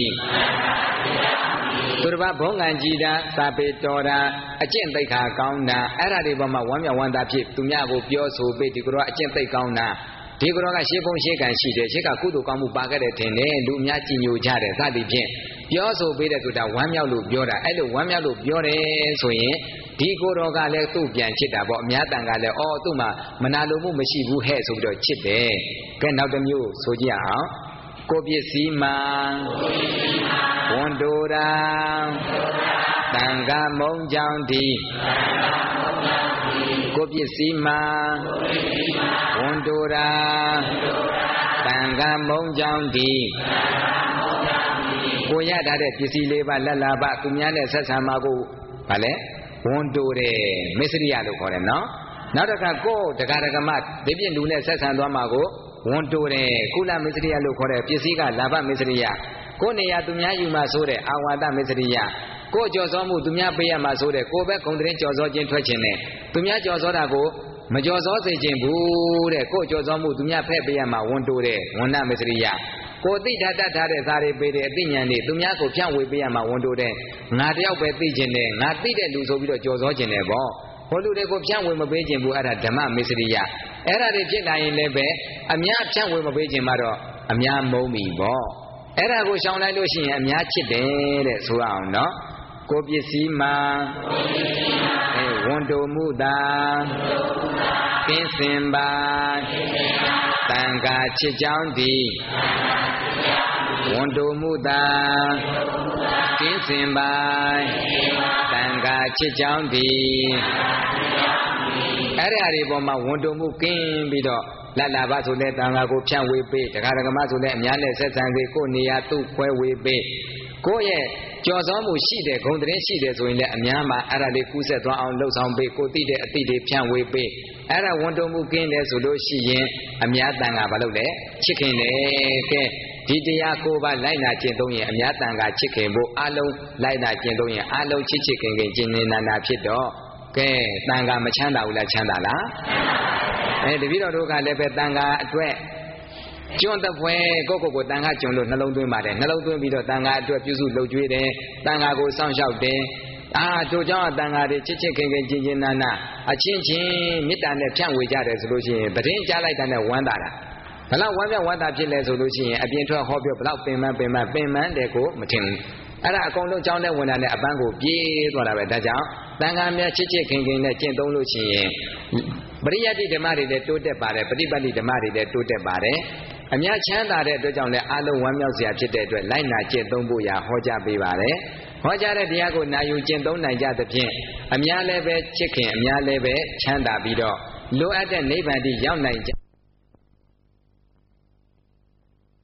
သူတစ်ပါးဘုံကံကြည်တာသာပေတော်တာအကျင့်သိက္ခာကောင်းတာအဲ့ဒါတွေပေါ်မှာဝမ်းမြောက်ဝမ်းသာဖြစ်သူများကိုပြောဆိုပေးဒီကတော့အကျင့်သိက္ခာကောင်းတာဒီကောကရှေးဘုံရှေးကံရှိတယ်ရှေးကကုသိုလ်ကောင်းမှုပါခဲ့တဲ့ထင်တယ်လူများကြည်ညိုကြတယ်စသည်ဖြင့်ပြောဆိုပေးတဲ့ဆိုတာဝမ်းမြောက်လို့ပြောတာအဲ့လိုဝမ်းမြောက်လို့ပြောတယ်ဆိုရင်ဒီကိုတော်ကလည်းသူ့ပြန်ချစ်တာပေါ့အများတန်ကလည်းအော်သူ့မှာမနာလိုမှုမရှိဘူးဟဲ့ဆိုပြီးတော့ချစ်တယ်ကဲနောက်တစ်မျိုးဆိုကြအောင်ကိုပစ္စည်းမှာဝန်တိုရာတန်ခါမုံကြောင့်ဒီကိုပစ္စည်းမှာဝန်တိုရာတန်ခါမုံကြောင့်ဒီကိုရထားတဲ့ပစ္စည်းလေးပါလက်လာပါသူများနဲ့ဆက်ဆံမှာကိုဗာလဲဝန်တိုတယ်မစ္စရိယလို့ခေါ်တယ်နော်နောက်တစ်ခါကိုတက္ကရာကမဒီပြည့်လူနဲ့ဆက်ဆံသွားမှာကိုဝန်တိုတယ်ကုလမစ္စရိယလို့ခေါ်တဲ့ပစ္စည်းကလာဘမစ္စရိယကိုနေရာသူများယူမှာဆိုတဲ့အာဝါဒမစ္စရိယကိုကြော်စောမှုသူများပေးရမှာဆိုတဲ့ကိုပဲဂုံတရင်ကြော်စောခြင်းထွက်ခြင်းနဲ့သူများကြော်စောတာကိုမကြော်စောစေခြင်းဘူးတဲ့ကိုကြော်စောမှုသူများဖက်ပေးရမှာဝန်တိုတယ်ဝန်နမစ္စရိယကိုသိတတ်တတ်ထားတဲ့ဇာတွေပေးတဲ့အသိဉာဏ်တွေသူများကိုဖြန့်ဝေပေးရမှာဝန်တိုတယ်ငါတယောက်ပဲသိခြင်းနဲ့ငါသိတဲ့လူဆိုပြီးတော့ကြော်စောခြင်းနဲ့ပေါ့ဟိုလူတွေကိုဖြန့်ဝေမပေးခြင်းဘူးအဲ့ဒါဓမ္မမစ္စရိယအဲ့ဒါတွေဖြစ်လာရင်လည်းပဲအများဖြန့်ဝေမပေးခြင်းမှတော့အများမုန်းပြီပေါ့အဲ့ဒါကိုရှောင်လိုက်လို့ရှိရင်အများချစ်တယ်တဲ့ဆိုရအောင်နော်ကိုပစ္စည်းမှာအဲဝန်တိုမှုသာကင်းစင်ပါတန်ခါချစ်ကြောင်းသည်ဝန်တိုမှုသာကင်းစင်ပါတန်ခါချစ်ကြောင်းသည်အဲ့ဒီအရာတွေပေါ်မှာဝန်တိုမှုကင်းပြီးတော့လက်လာပါဆိုတဲ့တန်ခါကိုဖြန့်ဝေပေးတခါတကမဆိုတဲ့အများနဲ့ဆက်ဆံစေကိုနေရာသူ့ခွဲဝေပေးကိုရဲ့ကြော်စောမှုရှိတဲ့ဂုံတရင်ရှိတယ်ဆိုရင်လည်းအများမှာအဲ့ဒါလေးကူးဆက်သွားအောင်လှုပ်ဆောင်ပေးကိုသိတဲ့အသိတွေဖြန့်ဝေပေးအဲ့ဒါဝန်တုံမှုကင်းတယ်ဆိုလို့ရှိရင်အများတန်ကဘာလုပ်လဲချစ်ခင်တယ်ကဲဒီတရားကိုပါလိုက်နာကျင့်သုံးရင်အများတန်ကချစ်ခင်ဖို့အလုံးလိုက်နာကျင့်သုံးရင်အလုံးချစ်ချစ်ခင်ခင်ကျင့်နေနာနာဖြစ်တော့ကဲတန်ကမချမ်းသာဘူးလားချမ်းသာလားအဲတပည့်တော်တို့ကလည်းပဲတန်ကအတွက်ကျွန်းတဲ့ဖွဲကိုကိုကိုတန်ခါကျွန်းလို့နှလုံးသွင်းပါတယ်နှလုံးသွင်းပြီးတော့တန်ခါအတွက်ပြုစုလုပ်ကြွေးတယ်တန်ခါကိုစောင့်ရှောက်တယ်အာတို့ကြောင့်တန်ခါတွေချစ်ချစ်ခင်ခင်ကျင်ကျင်နာနာအချင်းချင်းမေတ္တာနဲ့ဖြန့်ဝေကြတယ်ဆိုလို့ရှိရင်သတင်းကြားလိုက်တဲ့နဲ့ဝမ်းသာတာဘလောက်ဝမ်းပြဝမ်းသာဖြစ်လဲဆိုလို့ရှိရင်အပြင်ထွက်ဟောပြောဘလောက်ပင်ပန်းပင်ပန်းပင်ပန်းတယ်ကိုမထင်ဘူးအဲ့ဒါအကုန်လုံးကြောင်းတဲ့ဝန်တာနဲ့အပန်းကိုပြေးသွားတာပဲဒါကြောင့်တန်ခါများချစ်ချစ်ခင်ခင်နဲ့ကျင့်သုံးလို့ရှိရင်ပရိယတ္တိဓမ္မတွေလည်းတိုးတက်ပါတယ်ပฏิပတ်တိဓမ္မတွေလည်းတိုးတက်ပါတယ်အများချမ်းသာတဲ့အတွက်ကြောင့်လည်းအလုံးဝမ်းမြောက်စရာဖြစ်တဲ့အတွက်လိုက်နာကျင့်သုံးဖို့ရာဟောကြားပေးပါတယ်ဟောကြားတဲ့တရားကိုနာယူကျင့်သုံးနိုင်ကြသဖြင့်အများလည်းပဲချစ်ခင်အများလည်းပဲချမ်းသာပြီးတော့လိုအပ်တဲ့နိဗ္ဗာန်တိရောက်နိုင်ကြ